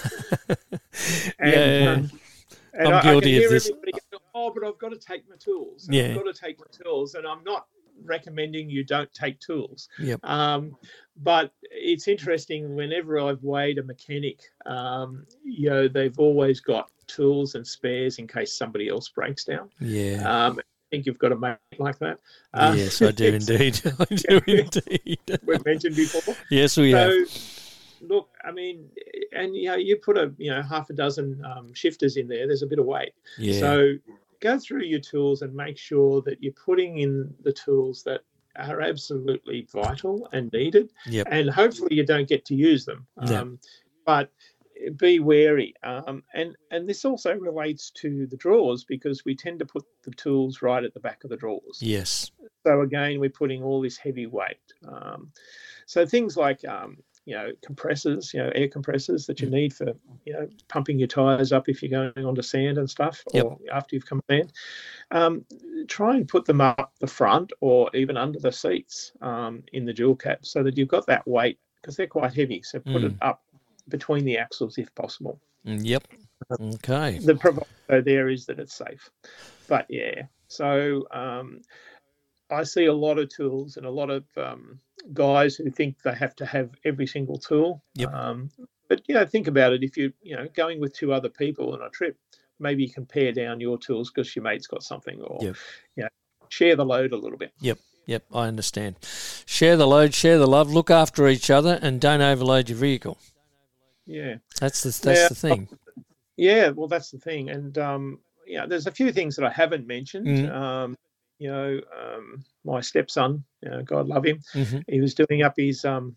[SPEAKER 1] Yeah.
[SPEAKER 10] um, and
[SPEAKER 1] I'm
[SPEAKER 10] I,
[SPEAKER 1] guilty
[SPEAKER 10] I can hear
[SPEAKER 1] of this.
[SPEAKER 10] everybody go, oh, but I've got to take my tools. And
[SPEAKER 1] Yeah.
[SPEAKER 10] I've got to take my tools. And I'm not recommending you don't take tools.
[SPEAKER 1] Yep.
[SPEAKER 10] Um, but it's interesting, whenever I've weighed a mechanic, um, you know, they've always got tools and spares in case somebody else breaks down.
[SPEAKER 1] Yeah.
[SPEAKER 10] Um, I think you've got a mate like that. Uh,
[SPEAKER 1] Yes, I do
[SPEAKER 10] it's-
[SPEAKER 1] indeed. I do indeed.
[SPEAKER 10] We've mentioned before.
[SPEAKER 1] Yes, we have.
[SPEAKER 10] So, look, I mean, and you know, you put a you know half a dozen um, shifters in there. There's a bit of weight.
[SPEAKER 1] Yeah.
[SPEAKER 10] So go through your tools and make sure that you're putting in the tools that are absolutely vital and needed.
[SPEAKER 1] Yep.
[SPEAKER 10] And hopefully you don't get to use them.
[SPEAKER 1] Yeah.
[SPEAKER 10] Um, but be wary. Um, and and this also relates to the drawers because we tend to put the tools right at the back of the drawers.
[SPEAKER 1] Yes.
[SPEAKER 10] So again, we're putting all this heavy weight. Um, so things like, um, you know, compressors, you know, air compressors that you need for, you know, pumping your tyres up if you're going onto sand and stuff,
[SPEAKER 1] Yep.
[SPEAKER 10] or after you've come sand. Um, try and put them up the front or even under the seats um, in the dual cab so that you've got that weight because they're quite heavy. So put it
[SPEAKER 1] Mm.
[SPEAKER 10] up between the axles if possible.
[SPEAKER 1] Mm, Yep. Okay.
[SPEAKER 10] The proviso there is that it's safe. But yeah, so um, I see a lot of tools and a lot of um, guys who think they have to have every single tool.
[SPEAKER 1] Yep.
[SPEAKER 10] Um, but you know, think about it. If you you know going with two other people on a trip, maybe you can pare down your tools because your mate's got something, or
[SPEAKER 1] Yep.
[SPEAKER 10] you know, share the load a little bit.
[SPEAKER 1] Yep. Yep. I understand. Share the load, share the love, look after each other, and don't overload your vehicle.
[SPEAKER 10] Yeah.
[SPEAKER 1] That's the that's
[SPEAKER 10] Now,
[SPEAKER 1] the thing.
[SPEAKER 10] Yeah, well, that's the thing, and um, yeah, there's a few things that I haven't mentioned.
[SPEAKER 1] Mm.
[SPEAKER 10] Um, you know, um, my stepson, you know, God love him,
[SPEAKER 1] Mhm.
[SPEAKER 10] he was doing up his um,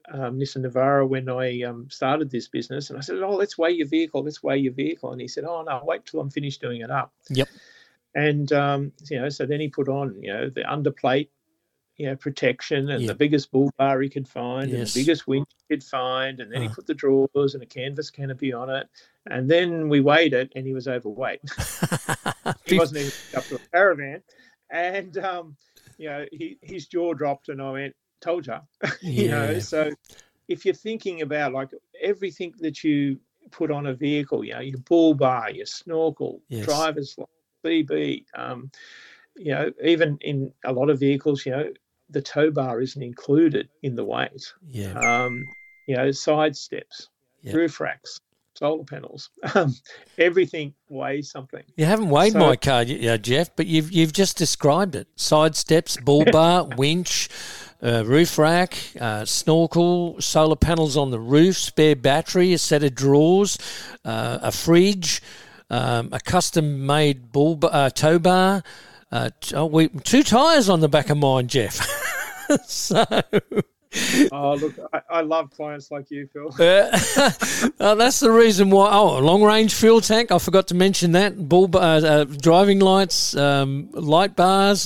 [SPEAKER 10] um, Nissan Navara when I um, started this business, and I said, "Oh, let's weigh your vehicle. Let's weigh your vehicle." And he said, "Oh no, wait till I'm finished doing it up."
[SPEAKER 1] Yep.
[SPEAKER 10] And um, you know, so then he put on, you know, the underplate, you know, protection and
[SPEAKER 1] Yep.
[SPEAKER 10] the biggest bull bar he could find and
[SPEAKER 1] Yes.
[SPEAKER 10] the biggest winch he could find, and then he
[SPEAKER 1] Uh.
[SPEAKER 10] put the drawers and a canvas canopy on it, and then we weighed it, and he was overweight. He wasn't even up to a caravan, and um, you know, he, his jaw dropped, and I went, "Told ya," you know.
[SPEAKER 1] Yeah.
[SPEAKER 10] So if you're thinking about like everything that you put on a vehicle, you know, your bull bar, your snorkel,
[SPEAKER 1] Yes.
[SPEAKER 10] driver's license, B B, um, you know, even in a lot of vehicles, you know, the tow bar isn't included in the weight.
[SPEAKER 1] Yeah.
[SPEAKER 10] Um, you know, side steps,
[SPEAKER 1] Yep.
[SPEAKER 10] roof racks, solar panels, um, everything weighs something.
[SPEAKER 1] You haven't weighed
[SPEAKER 10] So-
[SPEAKER 1] my car, uh, Jeff, but you've you've just described it: side steps, bull bar, winch, uh, roof rack, uh, snorkel, solar panels on the roof, spare battery, a set of drawers, uh, a fridge, um, a custom-made bull bar, uh, tow bar. Uh, t- oh, we, two tyres on the back of mine, Jeff. so.
[SPEAKER 10] Oh, look, I, I love clients like you, Phil.
[SPEAKER 1] Uh, uh, that's the reason why. Oh, a long-range fuel tank. I forgot to mention that. Bull, uh, uh, driving lights, um, light bars,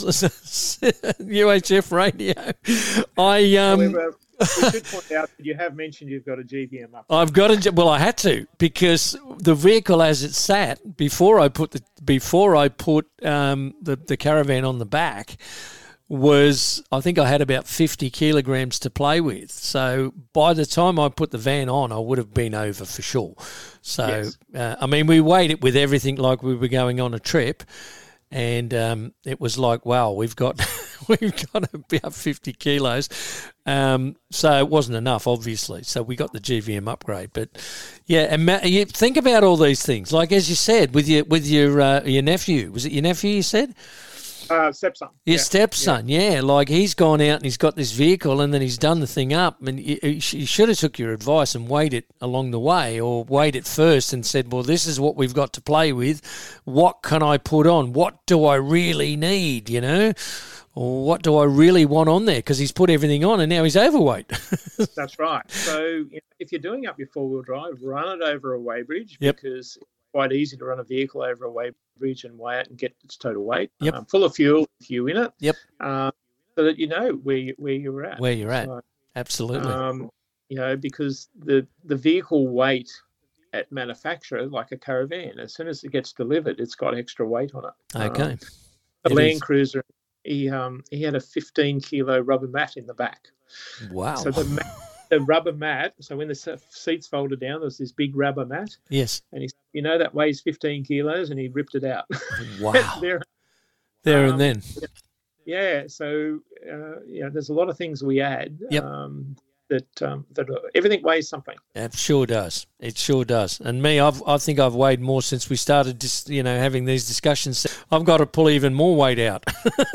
[SPEAKER 1] U H F radio. I um,
[SPEAKER 10] However, we should point out that you have mentioned you've got a G V M up.
[SPEAKER 1] I've got to. Well, I had to because the vehicle, as it sat before I put the before I put um, the the caravan on the back, was I think I had about fifty kilograms to play with. So by the time I put the van on, I would have been over for sure. So,
[SPEAKER 10] Yes.
[SPEAKER 1] uh, I mean, we weighed it with everything like we were going on a trip. And um, it was like, wow, we've got we've got about fifty kilos. Um, so it wasn't enough, obviously. So we got the G V M upgrade. But yeah, and Matt, you think about all these things, like as you said, with your with your uh, your nephew. Was it your nephew? You said.
[SPEAKER 10] Uh, stepson.
[SPEAKER 1] Your
[SPEAKER 10] Yeah,
[SPEAKER 1] stepson, yeah. Like he's gone out and he's got this vehicle and then he's done the thing up. And you, you sh- you should have took your advice and weighed it along the way, or weighed it first and said, well, this is what we've got to play with. What can I put on? What do I really need, you know? Or what do I really want on there? Because he's put everything on and now he's overweight.
[SPEAKER 10] That's right. So you know, if you're doing up your four-wheel drive, run it over a weighbridge
[SPEAKER 1] Yep.
[SPEAKER 10] because it's quite easy to run a vehicle over a weighbridge and weigh it and get its total weight.
[SPEAKER 1] Yep.
[SPEAKER 10] Um, full of fuel, with you in it.
[SPEAKER 1] Yep.
[SPEAKER 10] Um, so that you know where you, where you're at.
[SPEAKER 1] Where you're at.
[SPEAKER 10] So,
[SPEAKER 1] Absolutely.
[SPEAKER 10] um, you know, because the the vehicle weight at manufacturer, like a caravan, as soon as it gets delivered, it's got extra weight on it.
[SPEAKER 1] Okay.
[SPEAKER 10] Um, the
[SPEAKER 1] It
[SPEAKER 10] Land
[SPEAKER 1] is.
[SPEAKER 10] Cruiser, he um he had a fifteen kilo rubber mat in the back.
[SPEAKER 1] Wow.
[SPEAKER 10] So the mat, the rubber mat. So when the se- seats folded down, there's this big rubber mat,
[SPEAKER 1] Yes.
[SPEAKER 10] and he, said, you know, that weighs fifteen kilos, and he ripped it out.
[SPEAKER 1] Wow.
[SPEAKER 10] there,
[SPEAKER 1] There
[SPEAKER 10] um,
[SPEAKER 1] and then.
[SPEAKER 10] yeah. So uh, you know, there's a lot of things we add.
[SPEAKER 1] Yep.
[SPEAKER 10] Um, that um, that uh, everything weighs something.
[SPEAKER 1] It sure does. It sure does. And me, I've, I think I've weighed more since we started just, you know, having these discussions. I've got to pull even more weight out.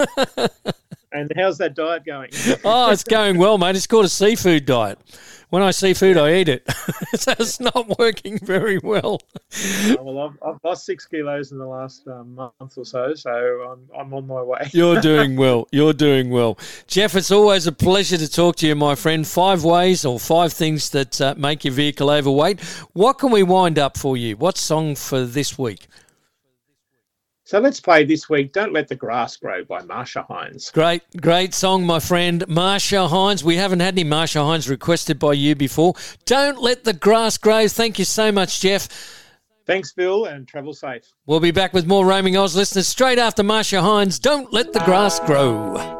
[SPEAKER 10] And how's that diet going?
[SPEAKER 1] Oh, it's going well, mate. It's called a seafood diet. When I see food, I eat it. So it's not working very well.
[SPEAKER 10] Uh, well, I've, I've lost six kilos in the last um, month or so, so I'm I'm on my way.
[SPEAKER 1] You're doing well. You're doing well. Jeff, it's always a pleasure to talk to you, my friend. Five ways or five things that uh, make your vehicle overweight. What can we wind up for you? What song for this week?
[SPEAKER 10] So let's play this week, Don't Let the Grass Grow by Marsha Hines.
[SPEAKER 1] Great, great song, my friend. Marsha Hines. We haven't had any Marsha Hines requested by you before. Don't Let the Grass Grow. Thank you so much, Jeff.
[SPEAKER 10] Thanks, Phil, and travel safe.
[SPEAKER 1] We'll be back with more Roaming Oz listeners straight after Marsha Hines. Don't Let the Grass Grow.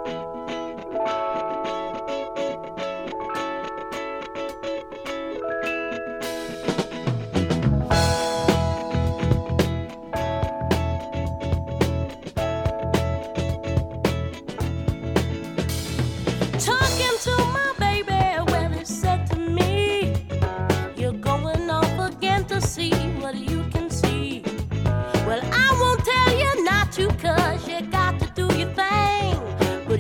[SPEAKER 11] Talking to my baby when he said to me, you're going off again to see what you can see. Well, I won't tell you not to, cause you got to do your thing.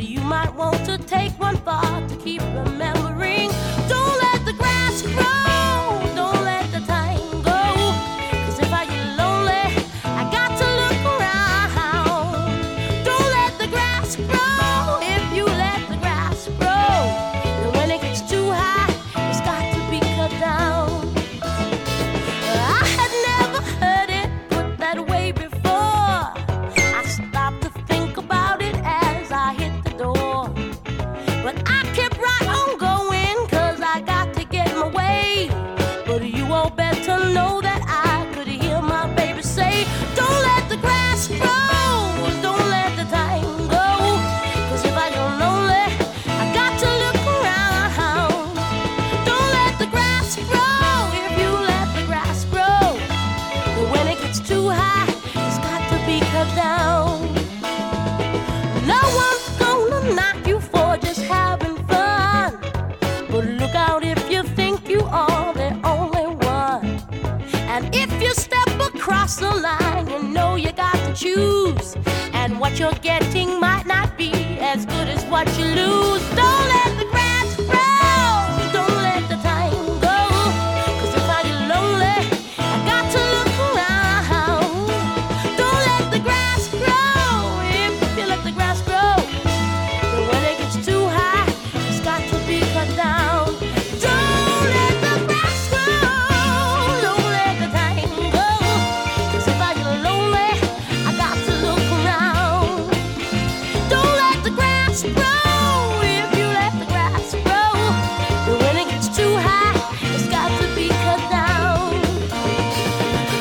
[SPEAKER 11] cross the line, you know you got to choose. And what you're getting might not be as good as what you lose. Don't let the grass grow, don't let the time go. Cause if I get lonely, I got to look around. Don't let the grass grow, if you let the grass grow, then when it gets too high, it's got to be cut down. Don't let the grass grow, don't let the time go. Cause if I get lonely, I got to look around. Don't let the grass grow, if you let the grass grow, but when it gets too high, it's got to be cut down. Oh,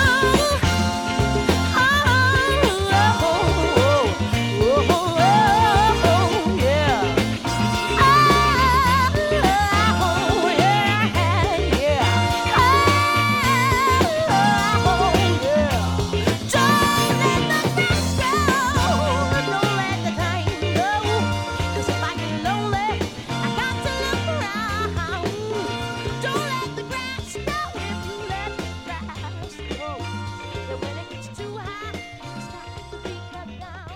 [SPEAKER 11] oh, oh, oh, oh, yeah. Oh, yeah, yeah. Oh, yeah. Don't let the grass grow, don't let the time go. Cause if I get lonely, I got to look around. Don't let the grass grow, if you let the grass grow, then when it gets too high, it's got to be cut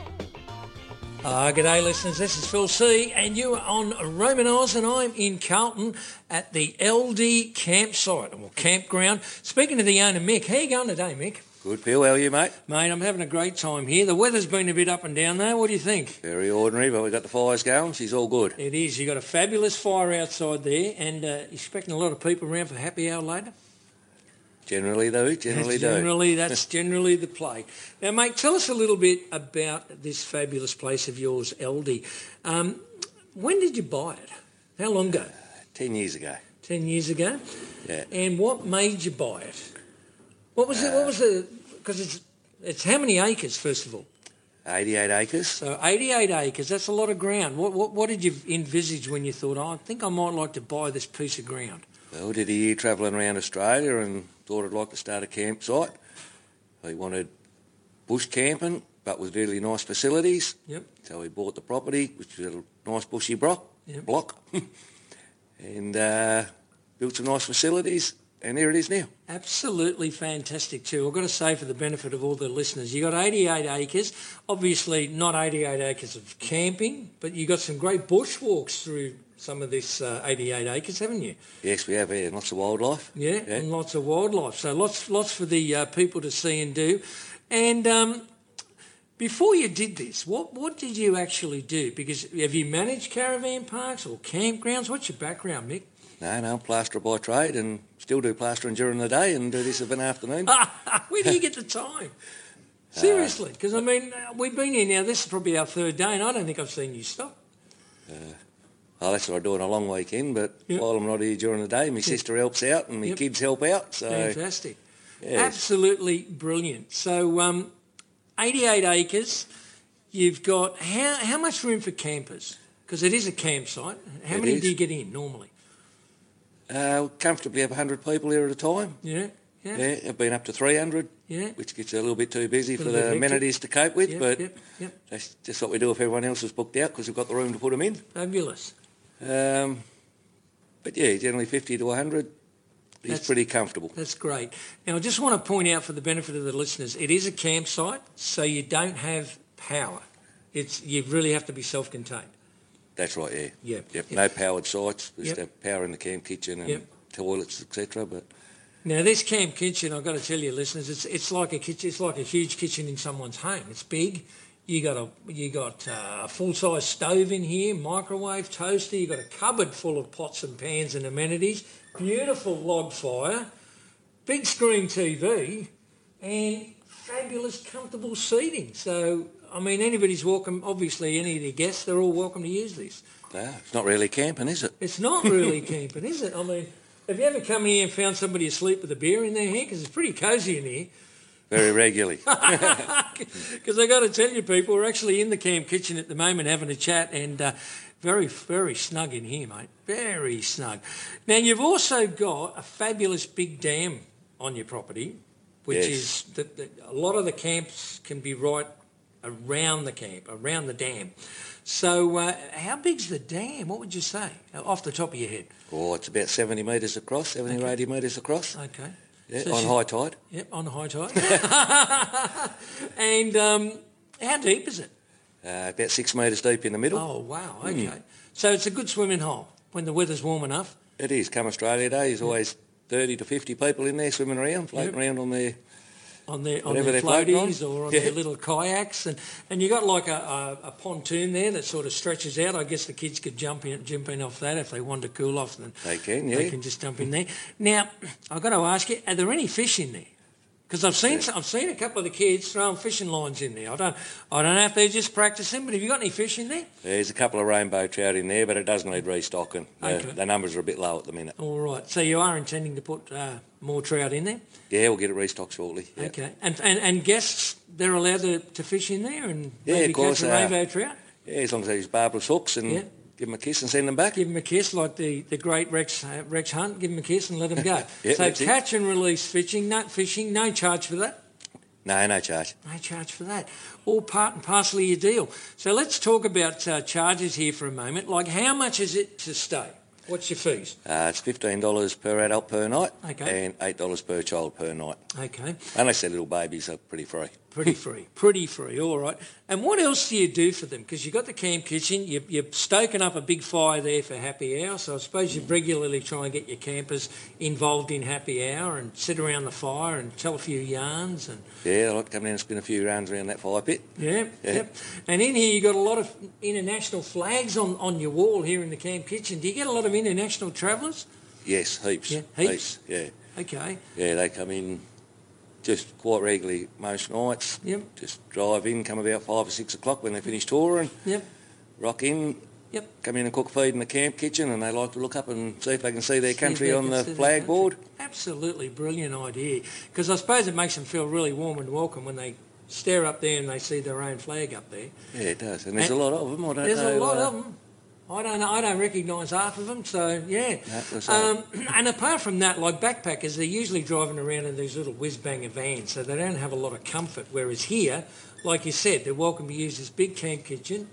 [SPEAKER 11] down.
[SPEAKER 1] Uh, g'day listeners, this is Phil C and you are on Roman Oz and I'm in Carlton at the L D campsite, or campground. Speaking to the owner, Mick. How you going today, Mick?
[SPEAKER 12] Good, Phil. How are you, mate?
[SPEAKER 1] Mate, I'm having a great time here. The weather's been a bit up and down though. What do you think?
[SPEAKER 12] Very ordinary, but we've got the fires going. She's all good.
[SPEAKER 1] It is. You've got a fabulous fire outside there and uh, you're expecting a lot of people around for happy hour later?
[SPEAKER 12] Generally, though, generally
[SPEAKER 1] That's
[SPEAKER 12] do.
[SPEAKER 1] generally, that's generally the play. Now, mate, tell us a little bit about this fabulous place of yours, L D. Um, when did you buy it? How long ago?
[SPEAKER 12] Ten years ago.
[SPEAKER 1] Ten years ago?
[SPEAKER 12] Yeah.
[SPEAKER 1] And what made you buy it? What was it? What was the? Because it's it's how many acres, first of all?
[SPEAKER 12] eighty-eight acres.
[SPEAKER 1] So eighty-eight acres. That's a lot of ground. What what what did you envisage when you thought, oh, I think I might like to buy this piece of ground?
[SPEAKER 12] Well, did a year travelling around Australia and thought I'd like to start a campsite. We wanted bush camping, but with really nice facilities.
[SPEAKER 1] Yep.
[SPEAKER 12] So we bought the property, which was a nice bushy block,
[SPEAKER 1] Yep.
[SPEAKER 12] block, and uh, built some nice facilities, and there it is now.
[SPEAKER 1] Absolutely fantastic too. I've got to say, for the benefit of all the listeners, you got eighty-eight acres. Obviously not eighty-eight acres of camping, but you got some great bushwalks through some of this uh, eighty-eight acres, haven't you?
[SPEAKER 12] Yes, we have, yeah, lots of wildlife.
[SPEAKER 1] Yeah,
[SPEAKER 12] Yeah.
[SPEAKER 1] and lots of wildlife. So lots, lots for the uh, people to see and do. And um, before you did this, what what did you actually do? Because have you managed caravan parks or campgrounds? What's your background, Mick?
[SPEAKER 12] No, no, I'm plasterer by trade and still do plastering during the day and do this of an afternoon.
[SPEAKER 1] Where do you get the time? Seriously, because I mean, uh, we've been here now. This is probably our third day, and I don't think I've seen you stop.
[SPEAKER 12] Uh, well, that's what I do on a long weekend, but
[SPEAKER 1] Yep.
[SPEAKER 12] while I'm not here during the day, my sister helps out and my
[SPEAKER 1] Yep.
[SPEAKER 12] kids help out. So
[SPEAKER 1] Fantastic.
[SPEAKER 12] yes.
[SPEAKER 1] Absolutely brilliant. So um, eighty-eight acres, you've got, how, how much room for campers? Because it is a campsite. How
[SPEAKER 12] It
[SPEAKER 1] many
[SPEAKER 12] is.
[SPEAKER 1] do you get in normally?
[SPEAKER 12] Uh, comfortably have one hundred people here at a time.
[SPEAKER 1] Yeah, yeah.
[SPEAKER 12] Yeah, I've been up to three hundred,
[SPEAKER 1] Yeah.
[SPEAKER 12] which gets a little bit too busy for
[SPEAKER 1] Little
[SPEAKER 12] the
[SPEAKER 1] bit hectic.
[SPEAKER 12] amenities to cope with,
[SPEAKER 1] Yep,
[SPEAKER 12] but
[SPEAKER 1] yep, yep.
[SPEAKER 12] that's just what we do if everyone else is booked out because we've got the room to put them in.
[SPEAKER 1] Fabulous.
[SPEAKER 12] Um, but yeah, generally fifty to one hundred is
[SPEAKER 1] That's-
[SPEAKER 12] pretty comfortable.
[SPEAKER 1] That's great. Now, I just want to point out for the benefit of the listeners, it is a campsite, so you don't have power. It's you really have to be self-contained.
[SPEAKER 12] That's right, yeah.
[SPEAKER 1] Yep,
[SPEAKER 12] Yep.
[SPEAKER 1] yep.
[SPEAKER 12] No powered sites. We just
[SPEAKER 1] Yep.
[SPEAKER 12] have power in the camp kitchen and
[SPEAKER 1] Yep.
[SPEAKER 12] toilets, et cetera. But
[SPEAKER 1] Now, this camp kitchen, I've got to tell you, listeners, it's it's like a kitchen. It's like a huge kitchen in someone's home. It's big. You got a you got uh, a full size stove in here, microwave, toaster. You got a cupboard full of pots and pans and amenities. Beautiful log fire, big screen T V, and fabulous, comfortable seating. So, I mean, anybody's welcome. Obviously, any of the guests, they're all welcome to use this.
[SPEAKER 12] no, it's not really camping, is it?
[SPEAKER 1] It's not really camping, is it? I mean, have you ever come in here and found somebody asleep with a beer in their hand? Because it's pretty cosy in here.
[SPEAKER 12] Very regularly.
[SPEAKER 1] Because I got to tell you, people, we're actually in the camp kitchen at the moment having a chat, and uh, very, very snug in here, mate. Very snug. Now, you've also got a fabulous big dam on your property, which
[SPEAKER 12] Yes.
[SPEAKER 1] is that that a lot of the camps can be right around the camp, around the dam. So, uh, how big's the dam? What would you say, off the top of your head?
[SPEAKER 12] Oh, it's about seventy metres across, seventy or eighty metres across.
[SPEAKER 1] Okay.
[SPEAKER 12] Yeah,
[SPEAKER 1] So
[SPEAKER 12] on
[SPEAKER 1] she's-
[SPEAKER 12] high tide.
[SPEAKER 1] Yep, on high tide. And um, how deep is it?
[SPEAKER 12] Uh, about six metres deep in the middle.
[SPEAKER 1] Oh, wow, okay. So it's a good swimming hole when the weather's warm enough.
[SPEAKER 12] It is. Come Australia Day, there's always thirty to fifty people in there swimming around, floating
[SPEAKER 1] Yep.
[SPEAKER 12] around on their...
[SPEAKER 1] On their, on
[SPEAKER 12] Whatever
[SPEAKER 1] their
[SPEAKER 12] they're floating on.
[SPEAKER 1] floaties or on
[SPEAKER 12] Yeah.
[SPEAKER 1] their little kayaks. And, and you got like a, a, a pontoon there that sort of stretches out. I guess the kids could jump in, jump in off that if they want to cool off. Then
[SPEAKER 12] They can, yeah.
[SPEAKER 1] They can just jump in there. Now, I've got to ask you, are there any fish in there? Because I've seen I've seen a couple of the kids throwing fishing lines in there. I don't I don't know if they're just practicing, but have you got any fish in there?
[SPEAKER 12] There's a couple of rainbow trout in there, but it does need restocking. The,
[SPEAKER 1] Okay.
[SPEAKER 12] the numbers are a bit low at the minute.
[SPEAKER 1] All right. So you are intending to put uh, more trout in there?
[SPEAKER 12] Yeah, we'll get it restocked shortly. Yeah,
[SPEAKER 1] Okay. And, and and guests, they're allowed to, to fish in there and
[SPEAKER 12] Yeah,
[SPEAKER 1] maybe
[SPEAKER 12] of course,
[SPEAKER 1] catch a
[SPEAKER 12] uh,
[SPEAKER 1] rainbow trout?
[SPEAKER 12] yeah as long as they use barbless hooks and
[SPEAKER 1] Yeah.
[SPEAKER 12] give them a kiss and send them back.
[SPEAKER 1] Give them a kiss like the, the great Rex uh, Rex Hunt. Give them a kiss and let them go.
[SPEAKER 12] Yeah,
[SPEAKER 1] so
[SPEAKER 12] that's it.
[SPEAKER 1] catch and release fishing, no fishing, no charge for that.
[SPEAKER 12] No, no charge.
[SPEAKER 1] No charge for that. All part and parcel of your deal. So let's talk about uh, charges here for a moment. Like, how much is it to stay? What's your fees?
[SPEAKER 12] Uh, it's fifteen dollars per adult per night
[SPEAKER 1] Okay.
[SPEAKER 12] and eight dollars per child per night.
[SPEAKER 1] Okay.
[SPEAKER 12] Unless they're little babies, they're pretty free.
[SPEAKER 1] Pretty free. Pretty free. All right. And what else do you do for them? Because you've got the camp kitchen. You're, you're stoking up a big fire there for happy hour. So I suppose you regularly try and get your campers involved in happy hour and sit around the fire and tell a few yarns. And
[SPEAKER 12] Yeah, I like to come down and spin a few rounds around that fire pit.
[SPEAKER 1] Yeah,
[SPEAKER 12] Yeah.
[SPEAKER 1] yep. And in here you've got a lot of international flags on, on your wall here in the camp kitchen. Do you get a lot of international travellers?
[SPEAKER 12] Yes, heaps.
[SPEAKER 1] Yeah, heaps?
[SPEAKER 12] Yeah.
[SPEAKER 1] Okay.
[SPEAKER 12] Yeah, they come in just quite regularly most nights.
[SPEAKER 1] Yep.
[SPEAKER 12] Just drive in, come about five or six o'clock when they finish touring.
[SPEAKER 1] Yep.
[SPEAKER 12] Rock in.
[SPEAKER 1] Yep.
[SPEAKER 12] Come in and cook feed in the camp kitchen, and they like to look up and see if they can see their
[SPEAKER 1] See if
[SPEAKER 12] country
[SPEAKER 1] they
[SPEAKER 12] on
[SPEAKER 1] can
[SPEAKER 12] the
[SPEAKER 1] see their
[SPEAKER 12] flag
[SPEAKER 1] country.
[SPEAKER 12] board.
[SPEAKER 1] Absolutely brilliant idea. Because I suppose it makes them feel really warm and welcome when they stare up there and they see their own flag up there.
[SPEAKER 12] Yeah, it does. And there's
[SPEAKER 1] And
[SPEAKER 12] a lot of them. I don't
[SPEAKER 1] There's
[SPEAKER 12] know.
[SPEAKER 1] a lot
[SPEAKER 12] uh,
[SPEAKER 1] of them. I don't know. I don't recognise half of them. So yeah.
[SPEAKER 12] No, that's
[SPEAKER 1] Um, and apart from that, like backpackers, they're usually driving around in these little whiz-banger vans, so they don't have a lot of comfort. Whereas here, like you said, they're welcome to use this big camp kitchen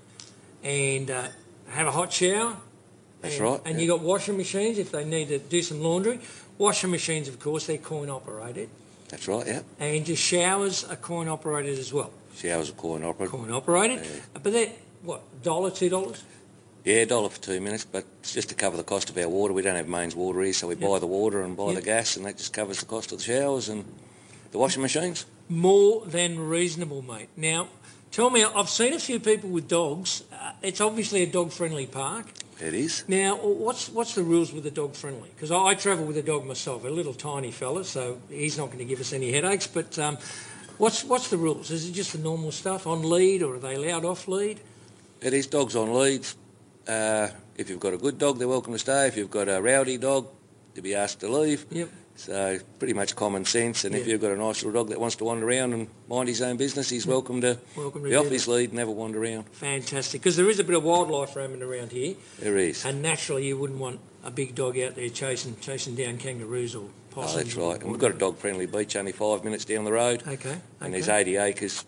[SPEAKER 1] and uh, have a hot shower.
[SPEAKER 12] That's
[SPEAKER 1] and,
[SPEAKER 12] right,
[SPEAKER 1] And
[SPEAKER 12] yeah.
[SPEAKER 1] you got washing machines if they need to do some laundry. Washing machines, of course, they're coin operated,
[SPEAKER 12] That's right, yeah.
[SPEAKER 1] and your showers are coin operated as well.
[SPEAKER 12] Showers are coin operated.
[SPEAKER 1] Coin operated, but they're what, dollar, two dollars?
[SPEAKER 12] Yeah, a dollar for two minutes, but it's just to cover the cost of our water. We don't have mains water here, so we buy the water and buy
[SPEAKER 1] Yep.
[SPEAKER 12] the gas, and that just covers the cost of the showers and the washing machines.
[SPEAKER 1] More than reasonable, mate. Now, tell me, I've seen a few people with dogs. Uh, it's obviously a dog-friendly park.
[SPEAKER 12] It is.
[SPEAKER 1] Now, what's what's the rules with the dog-friendly? Because I, I travel with a dog myself, a little tiny fella, so he's not going to give us any headaches. But um, what's what's the rules? Is it just the normal stuff on lead, or are they allowed off lead?
[SPEAKER 12] It is dogs on leads. Uh, if you've got a good dog, they're welcome to stay. If you've got a rowdy dog, you'll be asked to leave.
[SPEAKER 1] Yep.
[SPEAKER 12] So pretty much common sense. And if
[SPEAKER 1] Yeah.
[SPEAKER 12] you've got a nice little dog that wants to wander around and mind his own business, he's welcome to
[SPEAKER 1] Welcome to
[SPEAKER 12] be off
[SPEAKER 1] do
[SPEAKER 12] his
[SPEAKER 1] that.
[SPEAKER 12] lead and have a wander around.
[SPEAKER 1] Fantastic, because there is a bit of wildlife roaming around here,
[SPEAKER 12] There is.
[SPEAKER 1] and naturally you wouldn't want a big dog out there chasing chasing down kangaroos or
[SPEAKER 12] Oh,
[SPEAKER 1] possums.
[SPEAKER 12] that's
[SPEAKER 1] or
[SPEAKER 12] right. And we've got a dog-friendly beach only five minutes down the road.
[SPEAKER 1] Okay.
[SPEAKER 12] And there's
[SPEAKER 1] okay.
[SPEAKER 12] eighty acres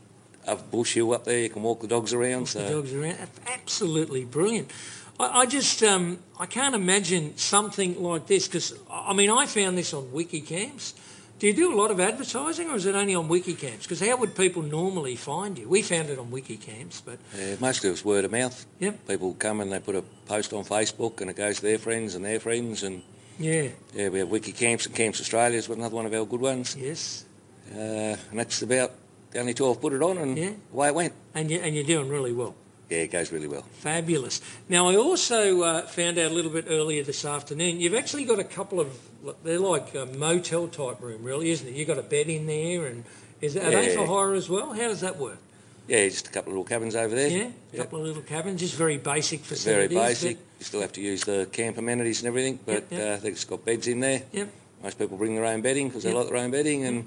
[SPEAKER 12] of bush hill up there. You can walk the dogs around. So
[SPEAKER 1] The dogs around. Absolutely brilliant. I, I just, um, I can't imagine something like this because, I mean, I found this on Wikicamps. Do you do a lot of advertising or is it only on Wikicamps? Because how would people normally find you? We found it on Wikicamps, but...
[SPEAKER 12] yeah, mostly it's word of mouth.
[SPEAKER 1] Yep.
[SPEAKER 12] People come and they put a post on Facebook and it goes to their friends and their friends. And
[SPEAKER 1] Yeah.
[SPEAKER 12] yeah, we have Wiki Camps and Camps Australia is another one of our good ones.
[SPEAKER 1] Yes.
[SPEAKER 12] Uh, and that's about the only two I've put it on and
[SPEAKER 1] Yeah.
[SPEAKER 12] away it went.
[SPEAKER 1] And, you, and you're doing really well.
[SPEAKER 12] Yeah, it goes really well.
[SPEAKER 1] Fabulous. Now, I also uh, found out a little bit earlier this afternoon, you've actually got a couple of, they're like a motel type room, really, isn't it? You've got a bed in there, and is are they
[SPEAKER 12] Yeah.
[SPEAKER 1] for hire as well? How does that work?
[SPEAKER 12] Yeah, just a couple of little cabins over there.
[SPEAKER 1] Yeah, a
[SPEAKER 12] Yep.
[SPEAKER 1] couple of little cabins, just very basic
[SPEAKER 12] It's very
[SPEAKER 1] facilities.
[SPEAKER 12] basic. You still have to use the camp amenities and everything, but
[SPEAKER 1] Yep, yep.
[SPEAKER 12] Uh, they've just got beds in there.
[SPEAKER 1] Yep.
[SPEAKER 12] Most people bring their own bedding because
[SPEAKER 1] Yep.
[SPEAKER 12] they like their own bedding. And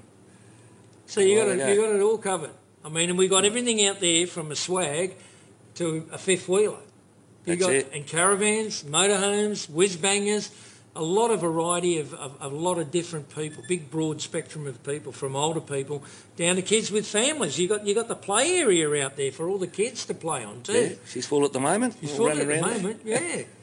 [SPEAKER 1] So you got
[SPEAKER 12] There
[SPEAKER 1] it,
[SPEAKER 12] we go.
[SPEAKER 1] you got it all covered. I mean, and we got everything out there from a swag to a fifth wheeler. You
[SPEAKER 12] That's
[SPEAKER 1] got
[SPEAKER 12] it.
[SPEAKER 1] and caravans, motorhomes, whiz bangers, a lot of variety of, of, of a lot of different people, big broad spectrum of people, from older people down to kids with families. You got you got the play area out there for all the kids to play on too.
[SPEAKER 12] yeah, she's full at the moment.
[SPEAKER 1] She's
[SPEAKER 12] all
[SPEAKER 1] full
[SPEAKER 12] running
[SPEAKER 1] at the
[SPEAKER 12] around there.
[SPEAKER 1] moment, yeah.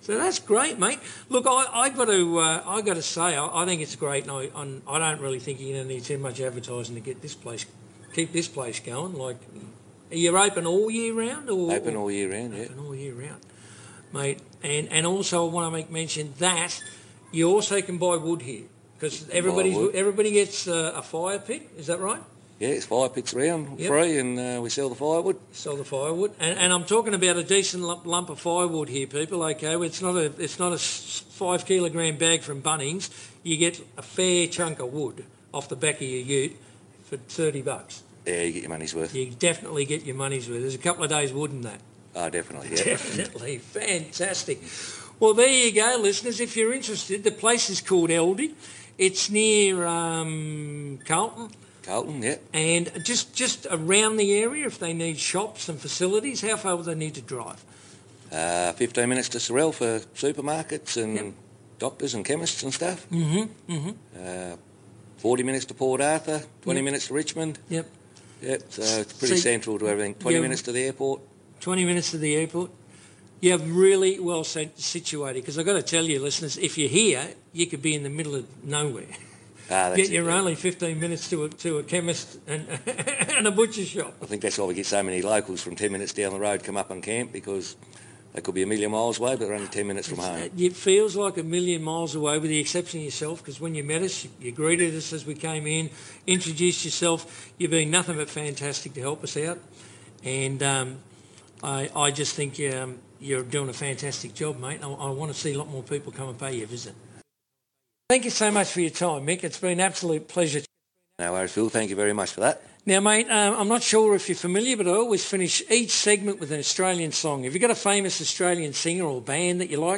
[SPEAKER 1] So that's great, mate. Look, I, I got to, uh, I got to say, I, I think it's great, and I, I'm, I don't really think you're going to need too much advertising to get this place, keep this place going. Like, are you open all year round, or
[SPEAKER 12] Open all year round, yeah.
[SPEAKER 1] open all year round, mate? And and also I want to make mention that you also can buy wood here because everybody's
[SPEAKER 12] wood.
[SPEAKER 1] everybody gets uh, a fire pit. Is that right?
[SPEAKER 12] Yeah, it's fire pits around,
[SPEAKER 1] Yep.
[SPEAKER 12] free, and uh, we sell the firewood.
[SPEAKER 1] Sell the firewood, and, and I'm talking about a decent lump, lump of firewood here, people. Okay, it's not a it's not a s- five kilogram bag from Bunnings. You get a fair chunk of wood off the back of your ute for thirty bucks.
[SPEAKER 12] Yeah, you get your money's worth.
[SPEAKER 1] You definitely get your money's worth. There's a couple of days wood in that.
[SPEAKER 12] Oh, definitely, yeah.
[SPEAKER 1] Definitely, fantastic. Well, there you go, listeners. If you're interested, the place is called Eldie. It's near um, Carlton.
[SPEAKER 12] Carlton, yeah.
[SPEAKER 1] And just, just around the area, if they need shops and facilities, how far would they need to drive?
[SPEAKER 12] Uh, fifteen minutes to Sorrel for supermarkets and
[SPEAKER 1] Yep.
[SPEAKER 12] doctors and chemists and stuff.
[SPEAKER 1] Mm-hmm, mm-hmm.
[SPEAKER 12] Uh, forty minutes to Port Arthur, twenty
[SPEAKER 1] Yep.
[SPEAKER 12] minutes to Richmond.
[SPEAKER 1] Yep.
[SPEAKER 12] Yep, so it's pretty
[SPEAKER 1] So-
[SPEAKER 12] central to everything. twenty
[SPEAKER 1] Yeah.
[SPEAKER 12] minutes to the airport.
[SPEAKER 1] twenty minutes to the airport. You're really well sit- situated, because I've got to tell you, listeners, if you're here, you could be in the middle of nowhere.
[SPEAKER 12] Ah, that's
[SPEAKER 1] Yet
[SPEAKER 12] it,
[SPEAKER 1] you're
[SPEAKER 12] yeah.
[SPEAKER 1] only fifteen minutes to a, to a chemist and, and a butcher shop.
[SPEAKER 12] I think that's why we get so many locals from ten minutes down the road come up and camp, because they could be a million miles away, but they're only ten minutes from home.
[SPEAKER 1] It feels like a million miles away, with the exception of yourself, because when you met us, you, you greeted us as we came in, introduced yourself. You've been nothing but fantastic to help us out. And um, I, I just think um, you're doing a fantastic job, mate. I, I want to see a lot more people come and pay you a visit. Thank you so much for your time, Mick. It's been an absolute pleasure.
[SPEAKER 12] No worries, Phil. Thank you very much for that.
[SPEAKER 1] Now, mate, um, I'm not sure if you're familiar, but I always finish each segment with an Australian song. Have you got a famous Australian singer or band that you like?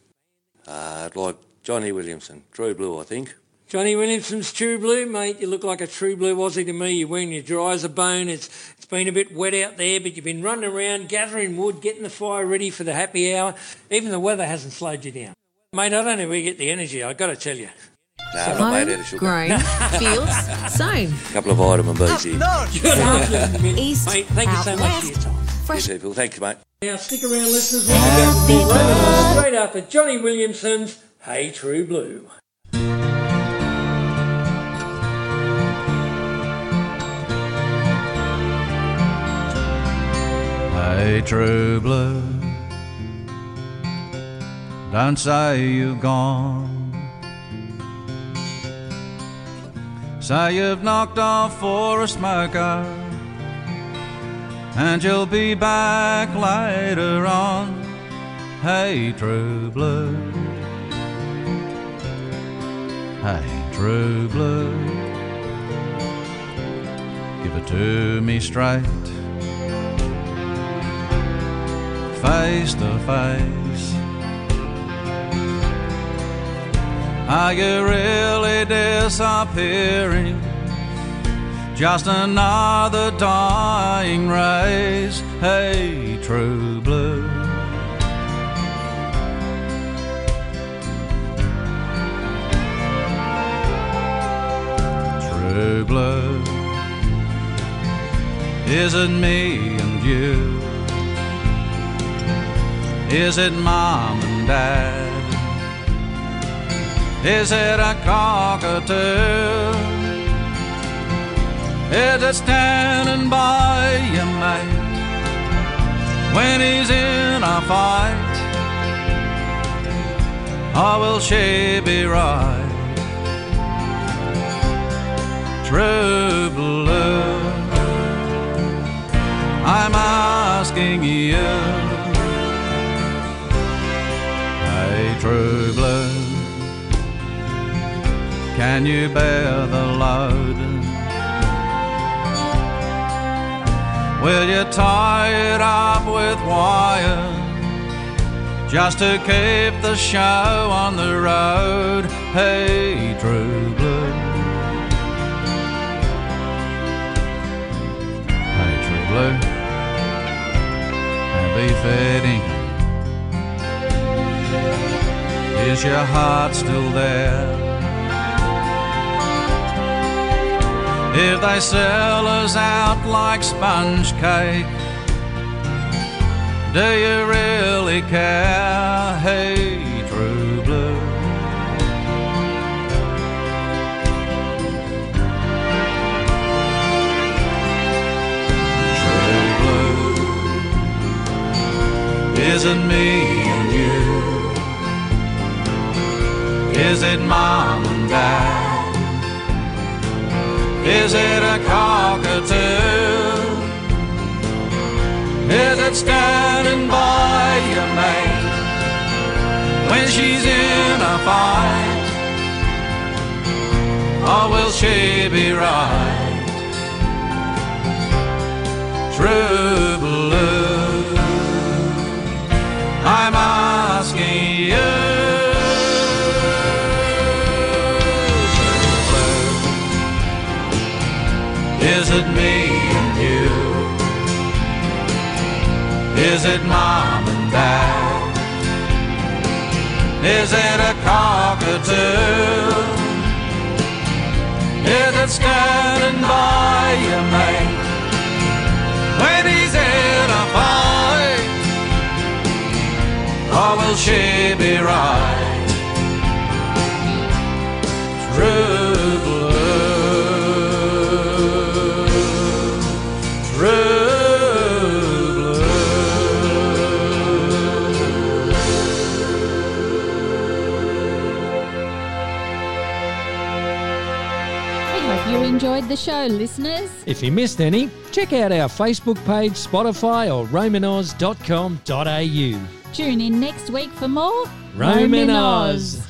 [SPEAKER 12] Uh, I'd like Johnny Williamson, True Blue, I think.
[SPEAKER 1] Johnny Williamson's True Blue, mate. You look like a true blue Aussie to me. You're wearing your dry as a bone. It's It's been a bit wet out there, but you've been running around, gathering wood, getting the fire ready for the happy hour. Even the weather hasn't slowed you down. Mate, I don't know where you get the energy, I've got to tell you.
[SPEAKER 12] No, I'm not made out of sugar.
[SPEAKER 13] Grown, fields, sown.
[SPEAKER 12] A couple of vitamin B's here.
[SPEAKER 13] South, east,
[SPEAKER 1] Mate, thank you so
[SPEAKER 13] out
[SPEAKER 1] much for
[SPEAKER 13] west.
[SPEAKER 1] your time.
[SPEAKER 13] Fresh.
[SPEAKER 12] You too, Phil. Thank you, mate.
[SPEAKER 1] Now, stick around, listeners. We'll be back with more Raven straight after Johnny Williamson's Hey True Blue.
[SPEAKER 14] Hey, True Blue, don't say you've gone. Say you've knocked off for a smoker, and you'll be back later on. Hey, True Blue, hey, True Blue, give it to me straight, face to face. Are you really disappearing? Just another dying race. Hey, True Blue, True Blue, is it me and you? Is it Mom and Dad? Is it a cockatoo? Is it standing by your mate when he's in a fight? Or will she be right? True Blue, I'm asking you. Hey, True Blue, can you bear the load? Will you tie it up with wire just to keep the show on the road? Hey, True Blue, hey, True Blue, and be fitting. Is your heart still there? If they sell us out like sponge cake, do you really really care. Hey, true blue. Is it me and you? Is it mom and dad? Is it a cockatoo? Is it standing by your mate when she's in a fight? Or will she be right? True blue, I'm asking you. Is it me and you? Is it mom and dad? Is it a cockatoo? Is it standing by your mate when he's in a fight? Or will she be right? True blue, true blue.
[SPEAKER 2] We hope you enjoyed the show, listeners.
[SPEAKER 1] If you missed any, check out our Facebook page, Spotify or roman oz dot com dot a u.
[SPEAKER 2] Tune in next week for more
[SPEAKER 1] Roman Oz.